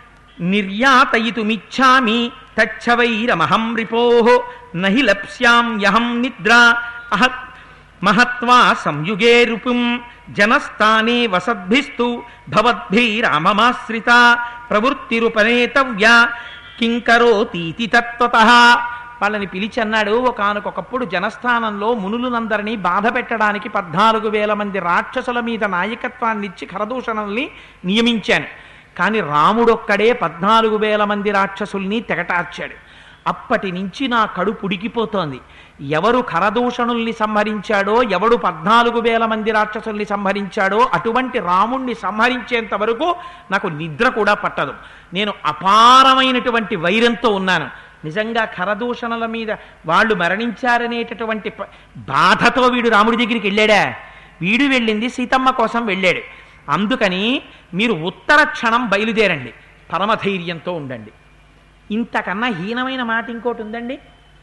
A: నిర్యాతయితుమిచ్ఛామి తచ్చవైరమహం రిపోః నహి లప్స్యామ్యహం నిద్రా అహత్ మహత్వా సంయుగే రుపుం జనస్థానే వసద్భిస్తు భవద్భిరామమాశ్రిత ప్రవృత్తిరుపనేతవ్య కింకరోతీతి తత్వతః. వాళ్ళని పిలిచి అన్నాడు, ఒకానొకప్పుడు జనస్థానంలో మునులందరినీ బాధ పెట్టడానికి 14,000 మంది రాక్షసుల మీద నాయకత్వాన్నిచ్చి ఖరదూషణల్ని నియమించాను. కానీ రాముడొక్కడే 14,000 మంది రాక్షసుల్ని తెగటార్చాడు. అప్పటి నుంచి నా కడుపు ఉడికిపోతోంది. ఎవరు ఖరదూషణుల్ని సంహరించాడో, ఎవడు 14,000 మంది రాక్షసుల్ని సంహరించాడో అటువంటి రాముణ్ణి సంహరించేంత వరకు నాకు నిద్ర కూడా పట్టదు. నేను అపారమైనటువంటి వైరంతో ఉన్నాను. నిజంగా ఖరదూషణల మీద వాళ్ళు మరణించారనేటటువంటి బాధతో వీడు రాముడి దగ్గరికి వెళ్ళాడా? వీడు వెళ్ళింది సీతమ్మ కోసం వెళ్ళాడు. అందుకని మీరు ఉత్తర క్షణం బయలుదేరండి, పరమధైర్యంతో ఉండండి. ఇంతకన్నా హీనమైన మాట ఇంకోటి ఉందండి.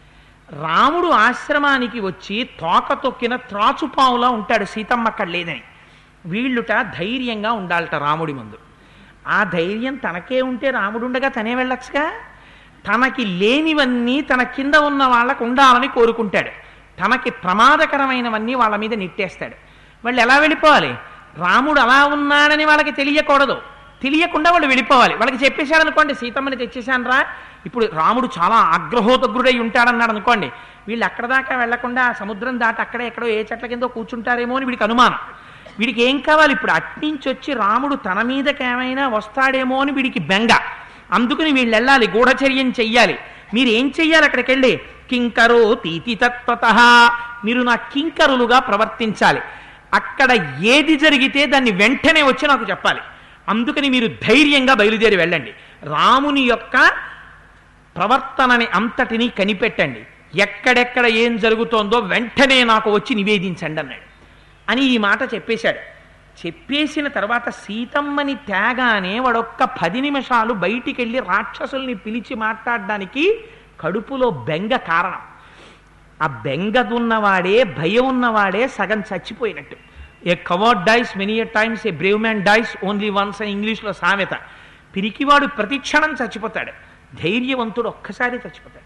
A: రాముడు ఆశ్రమానికి వచ్చి తోక తొక్కిన త్రాచుపావులా ఉంటాడు, సీతమ్మ అక్కడ లేదని. వీళ్ళుట ధైర్యంగా ఉండాలట రాముడి ముందు. ఆ ధైర్యం తనకే ఉంటే రాముడుండగా తనే వెళ్ళొచ్చుగా. తనకి లేనివన్నీ తన కింద ఉన్న వాళ్ళకు ఉండాలని కోరుకుంటాడు. తనకి ప్రమాదకరమైనవన్నీ వాళ్ళ మీద నెట్టేస్తాడు. వాళ్ళు ఎలా వెళ్ళిపోవాలి? రాముడు అలా ఉన్నాడని వాళ్ళకి తెలియకూడదు, తెలియకుండా వాళ్ళు వెళ్ళిపోవాలి. వాళ్ళకి చెప్పేశాడు అనుకోండి, సీతమ్మని తెచ్చేశాను రా, ఇప్పుడు రాముడు చాలా ఆగ్రహోదగ్రుడై ఉంటాడన్నాడు అనుకోండి, వీళ్ళు అక్కడ దాకా వెళ్లకుండా సముద్రం దాటి అక్కడే ఎక్కడో ఏ చెట్ల కిందో కూర్చుంటారేమో అని వీడికి అనుమానం. వీడికి ఏం కావాలి? ఇప్పుడు అట్నుంచి వచ్చి రాముడు తన మీదకి ఏమైనా వస్తాడేమో అని వీడికి బెంగ. అందుకని వీళ్ళు వెళ్ళాలి, గూఢచర్యం చెయ్యాలి. మీరు ఏం చెయ్యాలి? అక్కడికి వెళ్ళి కింకరోతీతి తత్వతః, మీరు నా కింకరులుగా ప్రవర్తించాలి. అక్కడ ఏది జరిగితే దాన్ని వెంటనే వచ్చి నాకు చెప్పాలి. అందుకని మీరు ధైర్యంగా బయలుదేరి వెళ్ళండి. రాముని యొక్క ప్రవర్తనని అంతటినీ కనిపెట్టండి. ఎక్కడెక్కడ ఏం జరుగుతోందో వెంటనే నాకు వచ్చి నివేదించండి అన్నాడు. అని ఈ మాట చెప్పేశాడు. చెప్పేసిన తర్వాత సీతమ్మని తేగానే వాడొక్క 10 నిమిషాలు బయటికి వెళ్ళి రాక్షసుల్ని పిలిచి మాట్లాడడానికి కడుపులో బెంగ కారణం. ఆ బెంగదున్నవాడే, భయం ఉన్నవాడే సగం చచ్చిపోయినట్టు. A coward dies many a times, a brave man dies only once అని ఇంగ్లీష్లో సామెత. పిరికివాడు ప్రతి క్షణం చచ్చిపోతాడు, ధైర్యవంతుడు ఒక్కసారి చచ్చిపోతాడు.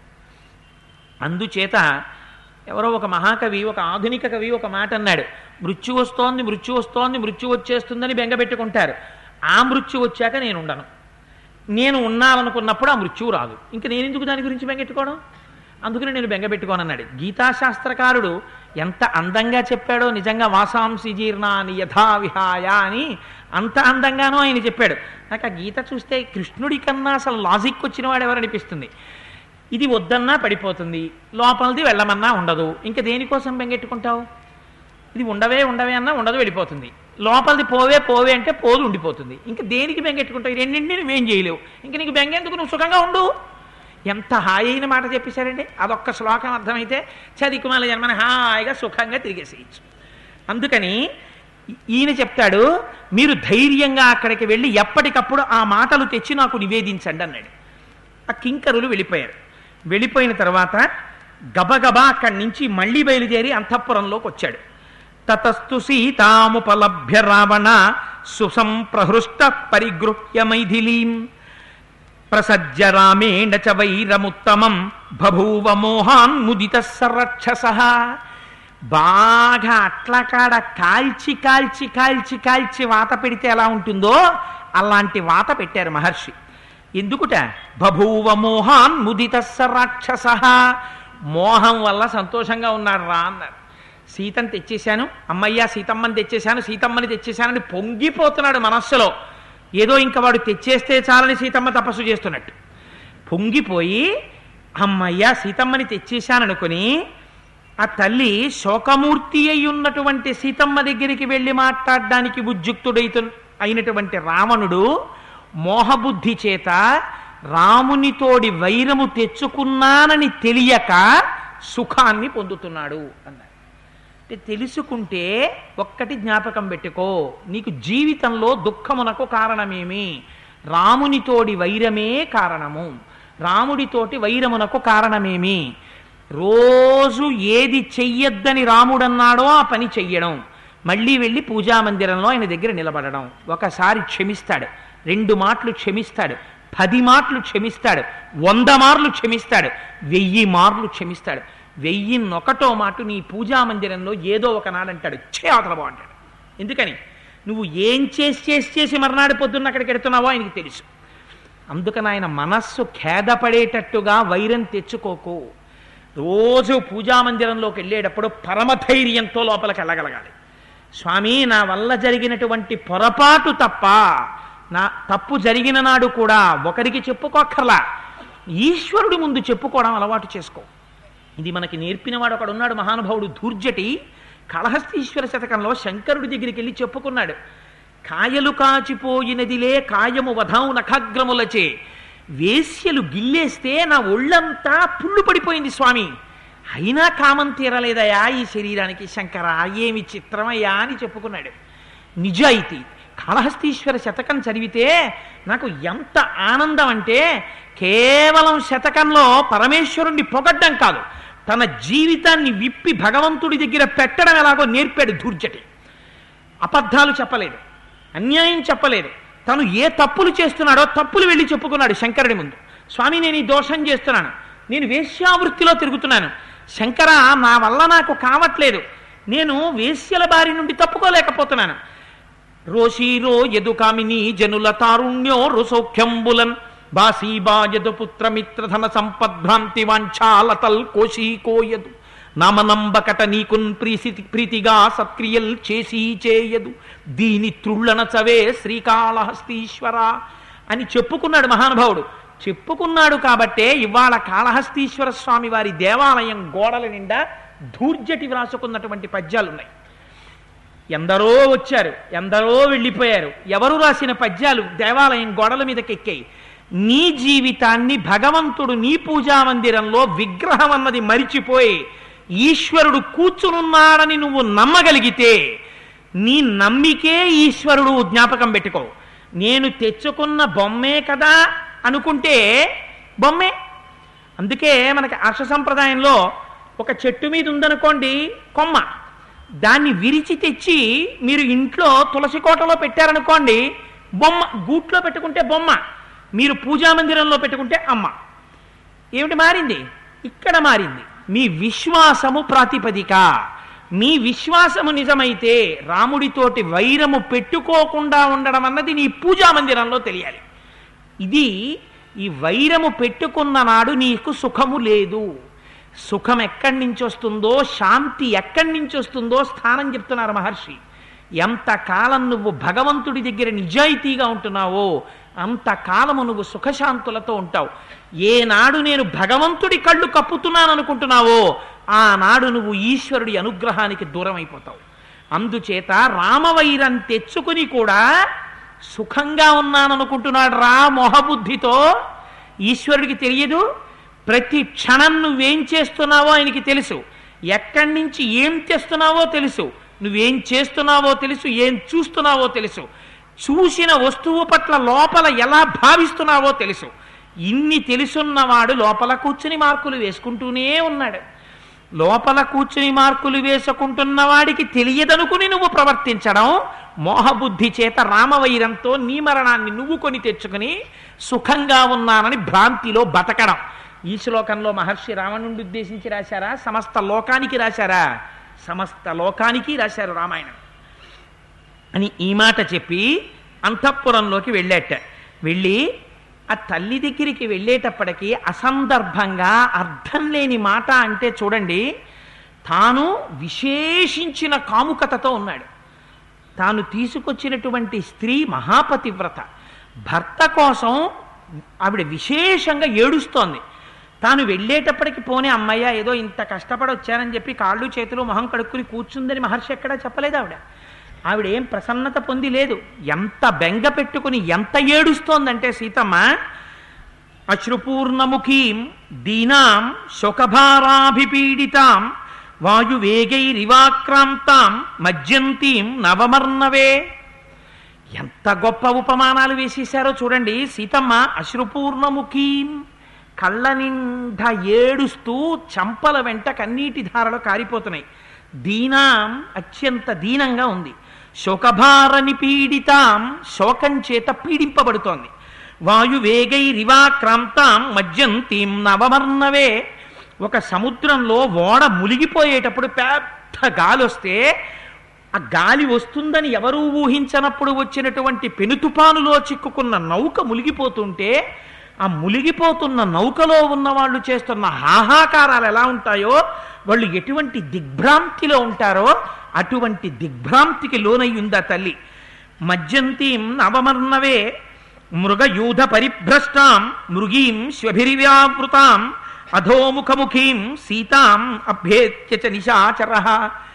A: అందుచేత ఎవరో ఒక మహాకవి, ఒక ఆధునిక కవి ఒక మాట అన్నాడు, మృత్యు వస్తోంది, మృత్యు వస్తోంది, మృత్యు వచ్చేస్తుందని బెంగపెట్టుకుంటారు. ఆ మృత్యు వచ్చాక నేను ఉండను, నేను ఉన్నాననుకున్నప్పుడు ఆ మృత్యువు రాదు, ఇంకా నేను ఎందుకు దాని గురించి బెంగెట్టుకోవడం, అందుకని నేను బెంగపెట్టుకోనన్నాడు. గీతాశాస్త్రకారుడు ఎంత అందంగా చెప్పాడో నిజంగా. వాసాంసి జీర్ణాని యథా విహాయ అని అంత అందంగానో ఆయన చెప్పాడు. నాకు ఆ గీత చూస్తే కృష్ణుడి కన్నా అసలు లాజిక్ వచ్చిన వాడు ఎవరనిపిస్తుంది. ఇది వద్దన్నా పడిపోతుంది, లోపలిది వెళ్ళమన్నా ఉండదు, ఇంకా దేనికోసం బెంగెట్టుకుంటావు? ఇది ఉండవే అన్నా ఉండదు, వెళ్ళిపోతుంది. లోపలిది పోవే పోవే అంటే పోదు ఉండిపోతుంది. ఇంకా దేనికి బెంగెట్టుకుంటావు? ఈ రెండింటిని నువ్వేం చేయలేవు. ఇంకా నీకు బెంగెందుకు, నువ్వు సుఖంగా ఉండు. ఎంత హాయి అయిన మాట చెప్పేశారండి. అదొక్క శ్లోకం అర్థమైతే చదికుమాల జన్మని హాయిగా సుఖంగా తిరిగేసేయచ్చు. అందుకని ఈయన చెప్తాడు, మీరు ధైర్యంగా అక్కడికి వెళ్ళి ఎప్పటికప్పుడు ఆ మాటలు తెచ్చి నాకు నివేదించండి అన్నాడు. ఆ కింకరులు వెళ్ళిపోయారు. వెళ్ళిపోయిన తర్వాత గబగబా అక్కడి నుంచి మళ్ళీ బయలుదేరి అంతఃపురంలోకి వచ్చాడు. తతస్తు సీతాముపలభ్య రావణ సుసంప్రహృష్ట పరిగృహ్య మైథిలీం ప్రసజ్య రామేణ చ వైరముత్తమం బభూవ మోహాన్ ముదిత సరక్షసః. బాగా అట్లకాడ కాల్చి కాల్చి కాల్చి కాల్చి వాత పెడితే ఎలా ఉంటుందో అలాంటి వాత పెట్టారు మహర్షి. ఎందుకుట? బభూవ మోహాన్ ముదిత సరక్షసః. మోహం వల్ల సంతోషంగా ఉన్నాడు రా అన్నారు. సీతను తెచ్చేశాను, అమ్మయ్య సీతమ్మని తెచ్చేశాను, సీతమ్మని తెచ్చేశానని పొంగిపోతున్నాడు మనస్సులో. ఏదో ఇంకా వాడు తెచ్చేస్తే చాలని సీతమ్మ తపస్సు చేస్తున్నట్టు పొంగిపోయి అమ్మయ్య సీతమ్మని తెచ్చేశాననుకుని ఆ తల్లి శోకమూర్తి అయి ఉన్నటువంటి సీతమ్మ దగ్గరికి వెళ్ళి మాట్లాడడానికి అయినటువంటి రావణుడు మోహబుద్ధి చేత రామునితోడి వైరము తెచ్చుకున్నానని తెలియక సుఖాన్ని పొందుతున్నాడు అన్నారు. అంటే తెలుసుకుంటే ఒక్కటి జ్ఞాపకం పెట్టుకో, నీకు జీవితంలో దుఃఖమునకు కారణమేమి? రామునితోడి వైరమే కారణము. రాముడితోటి వైరమునకు కారణమేమి? రోజు ఏది చెయ్యొద్దని రాముడన్నాడో ఆ పని చెయ్యడం, మళ్ళీ వెళ్ళి పూజామందిరంలో ఆయన దగ్గర నిలబడడం. ఒకసారి క్షమిస్తాడు, 2 మాటలు క్షమిస్తాడు, 10 మాటలు క్షమిస్తాడు, 100 మార్లు క్షమిస్తాడు, 1000 మార్లు క్షమిస్తాడు. 1001వ మాట నీ పూజామందిరంలో ఏదో ఒకనాడంటాడు, అవతల బాగుంటాడు. ఎందుకని? నువ్వు ఏం చేసి మర్నాడు పొద్దున్న అక్కడికి ఎడుతున్నావో ఆయనకి తెలుసు. అందుకని ఆయన మనస్సు ఖేదపడేటట్టుగా వైరం తెచ్చుకోకు. రోజు పూజామందిరంలోకి వెళ్ళేటప్పుడు పరమధైర్యంతో లోపలికి వెళ్ళగలగాలి. స్వామి, నా వల్ల జరిగినటువంటి పొరపాటు తప్ప, నా తప్పు జరిగిన నాడు కూడా ఒకరికి చెప్పుకోక్కర్లా, ఈశ్వరుడి ముందు చెప్పుకోవడం అలవాటు చేసుకో. ఇది మనకి నేర్పినవాడు ఒకడు ఉన్నాడు, మహానుభావుడు ధూర్జటి. కాళహస్తీశ్వర శతకంలో శంకరుడి దగ్గరికి వెళ్ళి చెప్పుకున్నాడు. కాయలు కాచిపోయినదిలే కాయము వధం నఖగ్రములచే, వేశ్యలు గిల్లేస్తే నా ఒళ్ళంతా పుళ్ళు పడిపోయింది స్వామి, అయినా కామం తీరలేదయా ఈ శరీరానికి. శంకర, ఏమి చిత్రమయ్యా అని చెప్పుకున్నాడు. నిజాయితీ. కాళహస్తీశ్వర శతకం చదివితే నాకు ఎంత ఆనందం అంటే, కేవలం శతకంలో పరమేశ్వరుణ్ణి పొగడ్డం కాదు, తన జీవితాన్ని విప్పి భగవంతుడి దగ్గర పెట్టడం ఎలాగో నేర్పాడు ధూర్జటి. అబద్ధాలు చెప్పలేదు, అన్యాయం చెప్పలేదు. తను ఏ తప్పులు చేస్తున్నాడో తప్పులు వెళ్ళి చెప్పుకున్నాడు శంకరుడి ముందు. స్వామి, నేను ఈ దోషం చేస్తున్నాను, నేను వేశ్యావృత్తిలో తిరుగుతున్నాను, శంకర నా వల్ల నాకు కావట్లేదు, నేను వేశ్యల బారి నుండి తప్పుకోలేకపోతున్నాను. రోషీరో యదు కామిని జనుల తారుణ్యో రుసౌఖ్యంబులన్ బాసీబాయదు పుత్రమిత్రధన సంపద్భ్రాంతి వాంఛాలతల్ కోశీకోయదు నామనంబకట నీకున్ ప్రీతిగా సత్క్రియల్ చేసి చేయదు దీని త్రుళ్ళన చవే శ్రీకాళహస్తీశ్వర అని చెప్పుకున్నాడు మహానుభావుడు. చెప్పుకున్నాడు కాబట్టే ఇవాళ కాళహస్తీశ్వర స్వామి వారి దేవాలయం గోడల నిండా ధూర్జటి వ్రాసుకున్నటువంటి పద్యాలున్నాయి. ఎందరో వచ్చారు, ఎందరో వెళ్ళిపోయారు, ఎవరు రాసిన పద్యాలు దేవాలయం గోడల మీదకెక్కాయి. నీ జీవితాన్ని భగవంతుడు నీ పూజామందిరంలో విగ్రహం అన్నది మరిచిపోయి ఈశ్వరుడు కూర్చునున్నాడని నువ్వు నమ్మగలిగితే, నీ నమ్మికే ఈశ్వరుడు. జ్ఞాపకం పెట్టుకో, నేను తెచ్చుకున్న బొమ్మే కదా అనుకుంటే బొమ్మే. అందుకే మనకి హర్ష సంప్రదాయంలో ఒక చెట్టు మీద ఉందనుకోండి కొమ్మ, దాన్ని విరిచి తెచ్చి మీరు ఇంట్లో తులసి కోటలో పెట్టారనుకోండి బొమ్మ, గూట్లో పెట్టుకుంటే బొమ్మ, మీరు పూజామందిరంలో పెట్టుకుంటే అమ్మ. ఏమిటి మారింది? ఇక్కడ మారింది. మీ విశ్వాసము ప్రాతిపదిక. మీ విశ్వాసము నిజమైతే రాముడితోటి వైరము పెట్టుకోకుండా ఉండడం అన్నది నీ పూజామందిరంలో తెలియాలి. ఇది ఈ వైరము పెట్టుకున్న నాడు నీకు సుఖము లేదు. సుఖం ఎక్కడి నుంచి వస్తుందో, శాంతి ఎక్కడి నుంచి వస్తుందో స్థానం చెప్తున్నారు మహర్షి. ఎంతకాలం నువ్వు భగవంతుడి దగ్గర నిజాయితీగా ఉంటున్నావో అంతకాలము నువ్వు సుఖశాంతులతో ఉంటావు. ఏనాడు నేను భగవంతుడి కళ్ళు కప్పుతున్నాను అనుకుంటున్నావో ఆనాడు నువ్వు ఈశ్వరుడి అనుగ్రహానికి దూరం అయిపోతావు. అందుచేత రామవైరం తెచ్చుకుని కూడా సుఖంగా ఉన్నాననుకుంటున్నాడు రా మొహబుద్ధితో. ఈశ్వరుడికి తెలియదు. ప్రతి క్షణం నువ్వేం చేస్తున్నావో ఆయనకి తెలుసు. ఎక్కడి నుంచి ఏం తెస్తున్నావో తెలుసు. నువ్వేం చేస్తున్నావో తెలుసు. ఏం చూస్తున్నావో తెలుసు. చూసిన వస్తువు పట్ల లోపల ఎలా భావిస్తున్నావో తెలుసు. ఇన్ని తెలుసున్నవాడు లోపల కూర్చుని మార్కులు వేసుకుంటూనే ఉన్నాడు. లోపల కూర్చుని మార్కులు వేసుకుంటున్న వాడికి తెలియదనుకుని నువ్వు ప్రవర్తించడం, మోహబుద్ధి చేత రామవైరంతో నీ మరణాన్ని నువ్వు కొని తెచ్చుకుని సుఖంగా ఉన్నానని భ్రాంతిలో బతకడం. ఈ శ్లోకంలో మహర్షి రావణుడిని ఉద్దేశించి రాశారా? సమస్త లోకానికి రాశారా? సమస్త లోకానికి రాశారు రామాయణం అని ఈ మాట చెప్పి అంతఃపురంలోకి వెళ్ళాట. వెళ్ళి ఆ తల్లి దగ్గరికి వెళ్ళేటప్పటికీ అసందర్భంగా అర్థం లేని మాట అంటే చూడండి, తాను విశేషించిన కాముకతతో ఉన్నాడు. తాను తీసుకొచ్చినటువంటి స్త్రీ మహాపతివ్రత. భర్త కోసం ఆవిడ విశేషంగా ఏడుస్తోంది. తాను వెళ్ళేటప్పటికి పోనీ అమ్మయ్య ఏదో ఇంత కష్టపడి వచ్చానని చెప్పి కాళ్ళు చేతులు మొహం కడుక్కుని కూర్చుందని మహర్షి ఎక్కడా చెప్పలేదు. ఆవిడేం ప్రసన్నత పొంది లేదు. ఎంత బెంగ పెట్టుకుని ఎంత ఏడుస్తోందంటే సీతమ్మ, అశ్రుపూర్ణముఖీం దీనాం శోకభారాభిపీడితాం వాయువేగైరివాక్రాంతాం మజ్జంతీం నవమర్ణవే. ఎంత గొప్ప ఉపమానాలు వేసేశారో చూడండి. సీతమ్మ అశ్రుపూర్ణముఖీం, కళ్ళ నిండా ఏడుస్తూ చంపల వెంట కన్నీటి ధారలు కారిపోతున్నాయి. దీనాం, అత్యంత దీనంగా ఉంది. శోకభారని పీడితాం, శోకం చేత పీడింపబడుతోంది. వాయువేగైరివాక్రాంతాం మజ్జంతీం నవమర్ణవే. ఒక సముద్రంలో ఓడ మునిగిపోయేటప్పుడు పెద్ద గాలి వస్తే ఆ గాలి వస్తుందని ఎవరూ ఊహించనప్పుడు వచ్చినటువంటి పెనుతుపానులో చిక్కుకున్న నౌక మునిగిపోతుంటే ఆ మునిగిపోతున్న నౌకలో ఉన్న వాళ్ళు చేస్తున్న హాహాకారాలు ఎలా ఉంటాయో, వాళ్ళు ఎటువంటి దిగ్భ్రాంతిలో ఉంటారో అటువంటి దిగ్భ్రాంతికి లోనయ్యుందా తల్లి. మజ్జంతీం నవమర్ణవే మృగయూధ పరిభ్రష్టాం మృగీం శ్వభిర్వ్యావృతాం అధోముఖముఖీం సీతాం అభ్యేత్య చ నిశాచరః.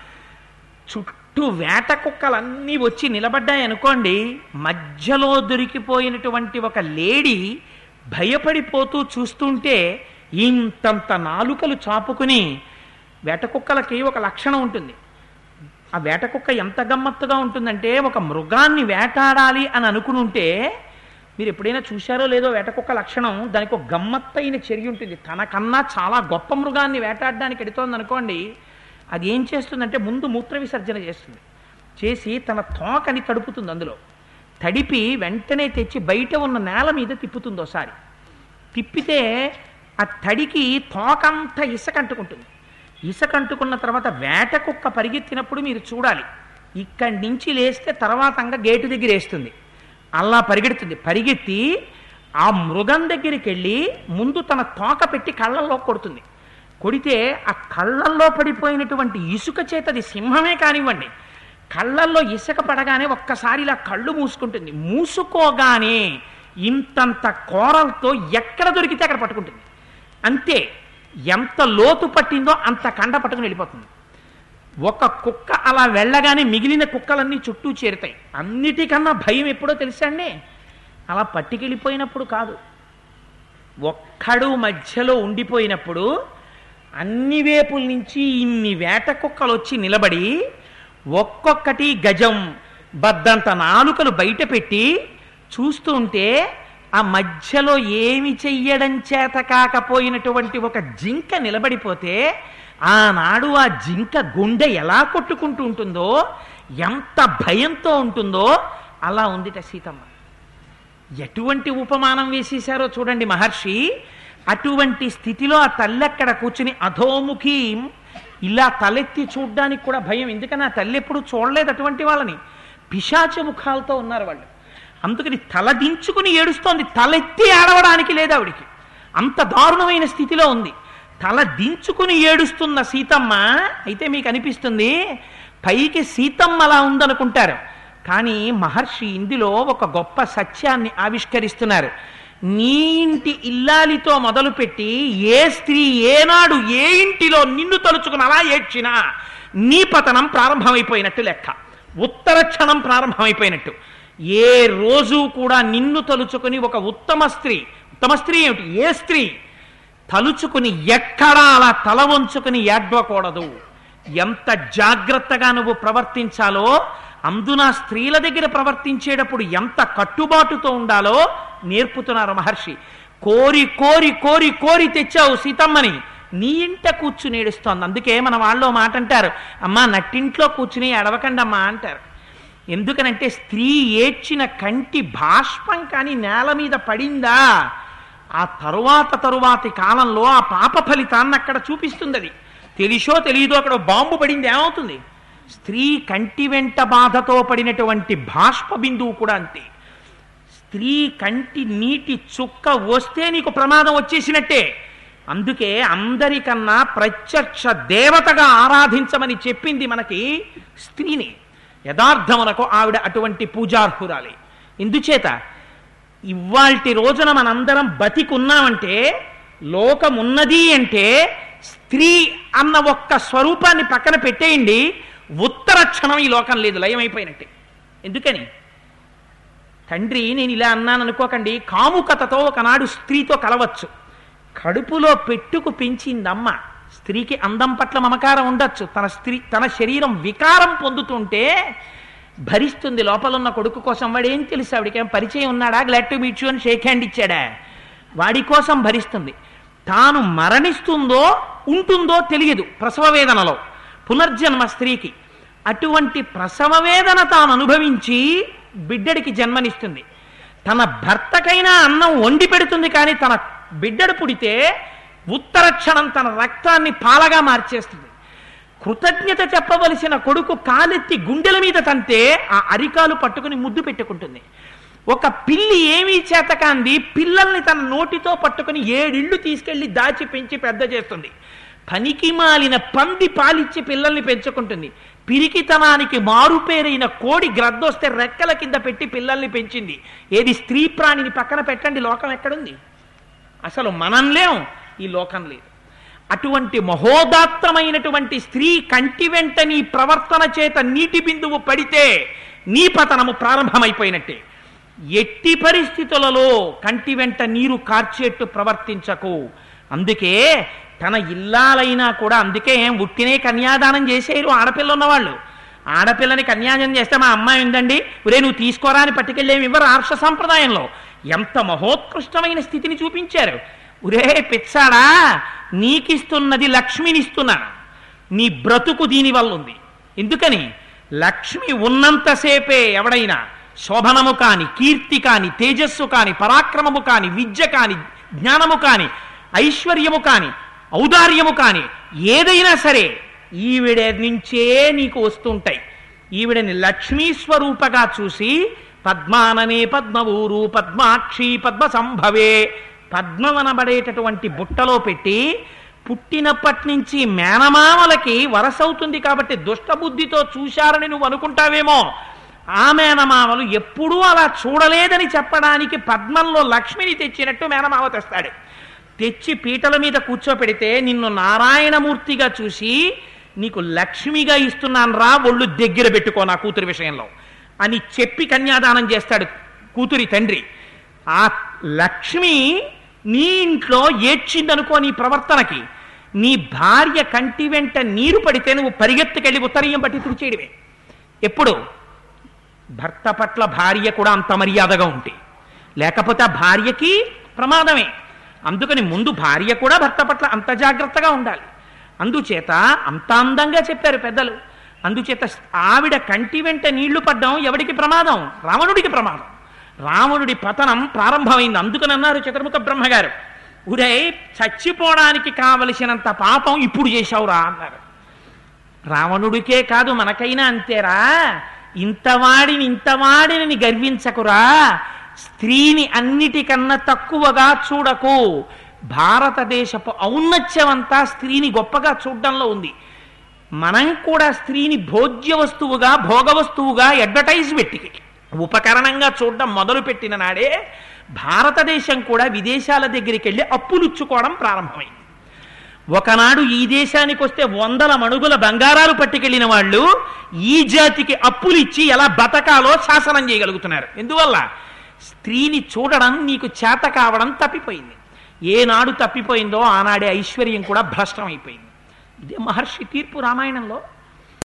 A: చుట్టూ వేట కుక్కలన్నీ వచ్చి నిలబడ్డాయనుకోండి, మధ్యలో దొరికిపోయినటువంటి ఒక లేడీ భయపడిపోతూ చూస్తుంటే ఇంతంత నాలుకలు చాపుకుని, వేట కుక్కలకి ఒక లక్షణం ఉంటుంది. ఆ వేట కుక్క ఎంత గమ్మత్తుగా ఉంటుందంటే, ఒక మృగాన్ని వేటాడాలి అని అనుకునుంటే, మీరు ఎప్పుడైనా చూశారో లేదో వేట కుక్క లక్షణం, దానికి ఒక గమ్మత్తైన చర్య ఉంటుంది. తనకన్నా చాలా గొప్ప మృగాన్ని వేటాడడానికి ఎడుతోంది అనుకోండి, అది ఏం చేస్తుందంటే ముందు మూత్ర విసర్జన చేస్తుంది. చేసి తన తోకని తడుపుతుంది. అందులో తడిపి వెంటనే తెచ్చి బయట ఉన్న నేల మీద తిప్పుతుంది. ఒకసారి తిప్పితే ఆ తడికి తోకంతా ఇసకంటుకుంటుంది. ఇసకంటుకున్న తర్వాత వేట కుక్క పరిగెత్తినప్పుడు మీరు చూడాలి, ఇక్కడి నుంచి లేస్తే తర్వాతంగా గేటు దగ్గర వేస్తుంది. అలా పరిగెడుతుంది. పరిగెత్తి ఆ మృగం దగ్గరికి వెళ్ళి ముందు తన తోక పెట్టి కళ్ళల్లో కొడుతుంది. కొడితే ఆ కళ్ళల్లో పడిపోయినటువంటి ఇసుక చేత, అది సింహమే కానివ్వండి, కళ్ళల్లో ఇసుక పడగానే ఒక్కసారి ఇలా కళ్ళు మూసుకుంటుంది. మూసుకోగానే ఇంతంత కోరలతో ఎక్కడ దొరికితే అక్కడ పట్టుకుంటుంది. అంతే, ఎంత లోతు పట్టిందో అంత కండ పట్టుకుని వెళ్ళిపోతుంది. ఒక కుక్క అలా వెళ్ళగానే మిగిలిన కుక్కలన్నీ చుట్టూ చేరుతాయి. అన్నిటికన్నా భయం ఎప్పుడో తెలుసా అండి? అలా పట్టుకెళ్ళిపోయినప్పుడు కాదు, ఒక్కడు మధ్యలో ఉండిపోయినప్పుడు అన్ని వేపుల నుంచి ఇన్ని వేట కుక్కలు వచ్చి నిలబడి ఒక్కొక్కటి గజం బద్దంత నాలుకలు బయట పెట్టి చూస్తూ ఉంటే, ఆ మధ్యలో ఏమి చెయ్యడం చేత కాకపోయినటువంటి ఒక జింక నిలబడిపోతే ఆనాడు ఆ జింక గుండె ఎలా కొట్టుకుంటూ ఉంటుందో, ఎంత భయంతో ఉంటుందో అలా ఉందిట సీతమ్మ. ఎటువంటి ఉపమానం వేసేశారో చూడండి మహర్షి. అటువంటి స్థితిలో ఆ తల్లి అక్కడ కూర్చుని అధోముఖి, ఇలా తలెత్తి చూడ్డానికి కూడా భయం. ఎందుకని ఆ తల్లి ఎప్పుడు చూడలేదు అటువంటి వాళ్ళని. పిశాచ ముఖాలతో ఉన్నారు వాళ్ళు. అందుకని తలదించుకుని ఏడుస్తోంది. తలెత్తి ఏడవడానికి లేదు ఆవిడికి, అంత దారుణమైన స్థితిలో ఉంది. తల దించుకుని ఏడుస్తున్న సీతమ్మ అయితే మీకు అనిపిస్తుంది పైకి సీతమ్మ అలా ఉందనుకుంటారు. కానీ మహర్షి ఇందులో ఒక గొప్ప సత్యాన్ని ఆవిష్కరిస్తున్నారు. నీ ఇంటి ఇల్లాలితో మొదలుపెట్టి ఏ స్త్రీ ఏనాడు ఏ ఇంటిలో నిన్ను తలుచుకుని అలా ఏడ్చినా నీ పతనం ప్రారంభమైపోయినట్టు లెక్క. ఉత్తర క్షణం ప్రారంభమైపోయినట్టు. ఏ రోజు కూడా నిన్ను తలుచుకుని ఒక ఉత్తమ స్త్రీ ఏమిటి, ఏ స్త్రీ తలుచుకుని ఎక్కడా అలా తల వంచుకుని ఏడ్వకూడదు. ఎంత జాగ్రత్తగా నువ్వు ప్రవర్తించాలో, అందున స్త్రీల దగ్గర ప్రవర్తించేటప్పుడు ఎంత కట్టుబాటుతో ఉండాలో నేర్పుతున్నారు మహర్షి. కోరి కోరి కోరి కోరి తెచ్చావు సీతమ్మని, నీ ఇంట కూర్చుని ఏడుస్తోంది. అందుకే మన వాళ్ళు మాట అంటారు, అమ్మా నట్టింట్లో కూర్చుని ఎడవకండమ్మా అంటారు. ఎందుకనంటే స్త్రీ ఏడ్చిన కంటి బాష్పం కానీ నేల మీద పడిందా, ఆ తరువాతి కాలంలో ఆ పాప ఫలితాన్ని అక్కడ చూపిస్తుంది. అది తెలిసో తెలియదో అక్కడ బాంబు పడింది ఏమవుతుంది? స్త్రీ కంటి వెంట బాధతో పడినటువంటి బాష్ప బిందువు కూడా అంతే. స్త్రీ కంటి నీటి చుక్క వస్తే నీకు ప్రమాదం వచ్చేసినట్టే. అందుకే అందరికన్నా ప్రత్యక్ష దేవతగా ఆరాధించమని చెప్పింది మనకి స్త్రీని. యథార్థమునకు ఆవిడ అటువంటి పూజార్హురాలే. ఎందుచేత ఇవాల్టి రోజున మనందరం బతికున్నామంటే, లోకమున్నది అంటే స్త్రీ అన్న ఒక్క స్వరూపాన్ని పక్కన పెట్టేయండి, ఉత్తర క్షణం ఈ లోకం లేదు, లయమైపోయినట్టే. ఎందుకని? తండ్రి నేను ఇలా అన్నాను అనుకోకండి, కాముకతతో ఒకనాడు స్త్రీతో కలవచ్చు. కడుపులో పెట్టుకు పెంచిందమ్మ. స్త్రీకి అందం పట్ల మమకారం ఉండొచ్చు, తన శరీరం వికారం పొందుతుంటే భరిస్తుంది. లోపల ఉన్న కొడుకు కోసం వాడేం తెలుసు, ఆవిడకేం పరిచయం ఉన్నాడా, గ్లాడ్ టు మీట్ యు అని షేక్ హ్యాండ్ ఇచ్చాడా, వాడి కోసం భరిస్తుంది. తాను మరణిస్తుందో ఉంటుందో తెలియదు ప్రసవ వేదనలో, పునర్జన్మ స్త్రీకి. అటువంటి ప్రసవ వేదన తాను అనుభవించి బిడ్డడికి జన్మనిస్తుంది. తన భర్తకైనా అన్నం వండి పెడుతుంది, కానీ తన బిడ్డడు పుడితే ఉత్తర క్షణం తన రక్తాన్ని పాలగా మార్చేస్తుంది. కృతజ్ఞత చెప్పవలసిన కొడుకు కాలెత్తి గుండెల మీద తంతే ఆ అరికాలు పట్టుకుని ముద్దు పెట్టుకుంటుంది. ఒక పిల్లి ఏమీ చేతకాంది పిల్లల్ని తన నోటితో పట్టుకుని 7 ఇళ్ళు తీసుకెళ్లి దాచి పెంచి పెద్ద చేస్తుంది. పనికి మాలిన పంది పాలిచ్చి పిల్లల్ని పెంచుకుంటుంది. పిరికితనానికి మారుపేరైన కోడి గ్రద్దొస్తే రెక్కల కింద పెట్టి పిల్లల్ని పెంచింది. ఏది స్త్రీ ప్రాణిని పక్కన పెట్టండి, లోకం ఎక్కడుంది? అసలు మనం లేం, ఈ లోకం లేదు. అటువంటి మహోదాత్తమైనటువంటి స్త్రీ కంటి వెంట నీ ప్రవర్తన చేత నీటి బిందువు పడితే నీ పతనము ప్రారంభమైపోయినట్టే. ఎట్టి పరిస్థితులలో కంటి వెంట నీరు కార్చేట్టు ప్రవర్తించకు. అందుకే తన ఇల్లాలైనా కూడా, అందుకే ఉట్టినే కన్యాదానం చేసేరు ఆడపిల్ల ఉన్నవాళ్ళు. ఆడపిల్లని కన్యాదానం చేస్తే మా అమ్మాయి ఉందండి, ఒరే నువ్వు తీసుకోరా అని పట్టుకెళ్ళేమి ఇవ్వరు. ఆర్ష సంప్రదాయంలో ఎంత మహోత్కృష్టమైన స్థితిని చూపించారు. ఒరే పిచ్చాడా, నీకిస్తున్నది లక్ష్మినిస్తున్నాను, నీ బ్రతుకు దీనివల్ల ఉంది. ఎందుకని? లక్ష్మి ఉన్నంతసేపే ఎవడైనా శోభనము కాని, కీర్తి కాని, తేజస్సు కాని, పరాక్రమము కాని, విద్య కాని, జ్ఞానము కాని, ఐశ్వర్యము కాని, ఔదార్యము కాని ఏదైనా సరే ఈవిడ నుంచే నీకు వస్తుంటాయి. ఈవిడని లక్ష్మీ స్వరూపగా చూసి పద్మాననే పద్మవూరు పద్మాక్షి పద్మ సంభవే, పద్మవనబడేటటువంటి బుట్టలో పెట్టి పుట్టినప్పటి నుంచి మేనమామలకి వరసవుతుంది కాబట్టి దుష్టబుద్ధితో చూశారని నువ్వు అనుకుంటావేమో. ఆ మేనమామలు ఎప్పుడూ అలా చూడలేదని చెప్పడానికి పద్మంలో లక్ష్మిని తెచ్చినట్టు మేనమామ తెస్తాడు. తెచ్చి పీటల మీద కూర్చోపెడితే నిన్ను నారాయణమూర్తిగా చూసి నీకు లక్ష్మిగా ఇస్తున్నాను రా, ఒళ్ళు దగ్గర పెట్టుకో నా కూతురి విషయంలో అని చెప్పి కన్యాదానం చేస్తాడు కూతురి తండ్రి. ఆ లక్ష్మి నీ ఇంట్లో ఏడ్చిందనుకో నీ ప్రవర్తనకి, నీ భార్య కంటి వెంట నీరు పడితే నువ్వు పరిగెత్తుకెళ్ళి ఉత్తరీయం పట్టి తుడిచేయడమే. ఎప్పుడు? భర్త పట్ల భార్య కూడా అంత మర్యాదగా ఉంటే, లేకపోతే ఆ భార్యకి ప్రమాదమే. అందుకని ముందు భార్య కూడా భర్త పట్ల అంత జాగ్రత్తగా ఉండాలి. అందుచేత అంత అందంగా చెప్పారు పెద్దలు. అందుచేత ఆవిడ కంటి వెంట నీళ్లు పడ్డం ఎవడికి ప్రమాదం? రావణుడికి ప్రమాదం. రావణుడి పతనం ప్రారంభమైంది. అందుకని అన్నారు చతుర్ముఖ బ్రహ్మగారు, ఉరే చచ్చిపోవడానికి కావలసినంత పాపం ఇప్పుడు చేశావురా అన్నారు. రావణుడికే కాదు మనకైనా అంతేరా. ఇంతవాడిని గర్వించకురా, స్త్రీని అన్నిటికన్నా తక్కువగా చూడకు. భారతదేశపు ఔన్నత్యమంతా స్త్రీని గొప్పగా చూడడంలో ఉంది. మనం కూడా స్త్రీని భోజ్య వస్తువుగా, భోగ వస్తువుగా, అడ్వర్టైజ్మెంట్ ఉపకరణంగా చూడడం మొదలుపెట్టిన నాడే భారతదేశం కూడా విదేశాల దగ్గరికి వెళ్ళి అప్పులుచ్చుకోవడం ప్రారంభమైంది. ఒకనాడు ఈ దేశానికి వస్తే 100 మణుగుల బంగారాలు పట్టుకెళ్ళిన వాళ్ళు ఈ జాతికి అప్పులు ఇచ్చి ఎలా బతకాలో శాసనం చేయగలుగుతున్నారు. ఎందువల్ల? స్త్రీని చూడడం నీకు చేత కావడం తప్పిపోయింది. ఏనాడు తప్పిపోయిందో ఆనాడే ఐశ్వర్యం కూడా భ్రష్టమైపోయింది. ఇదే మహర్షి తీర్పు రామాయణంలో.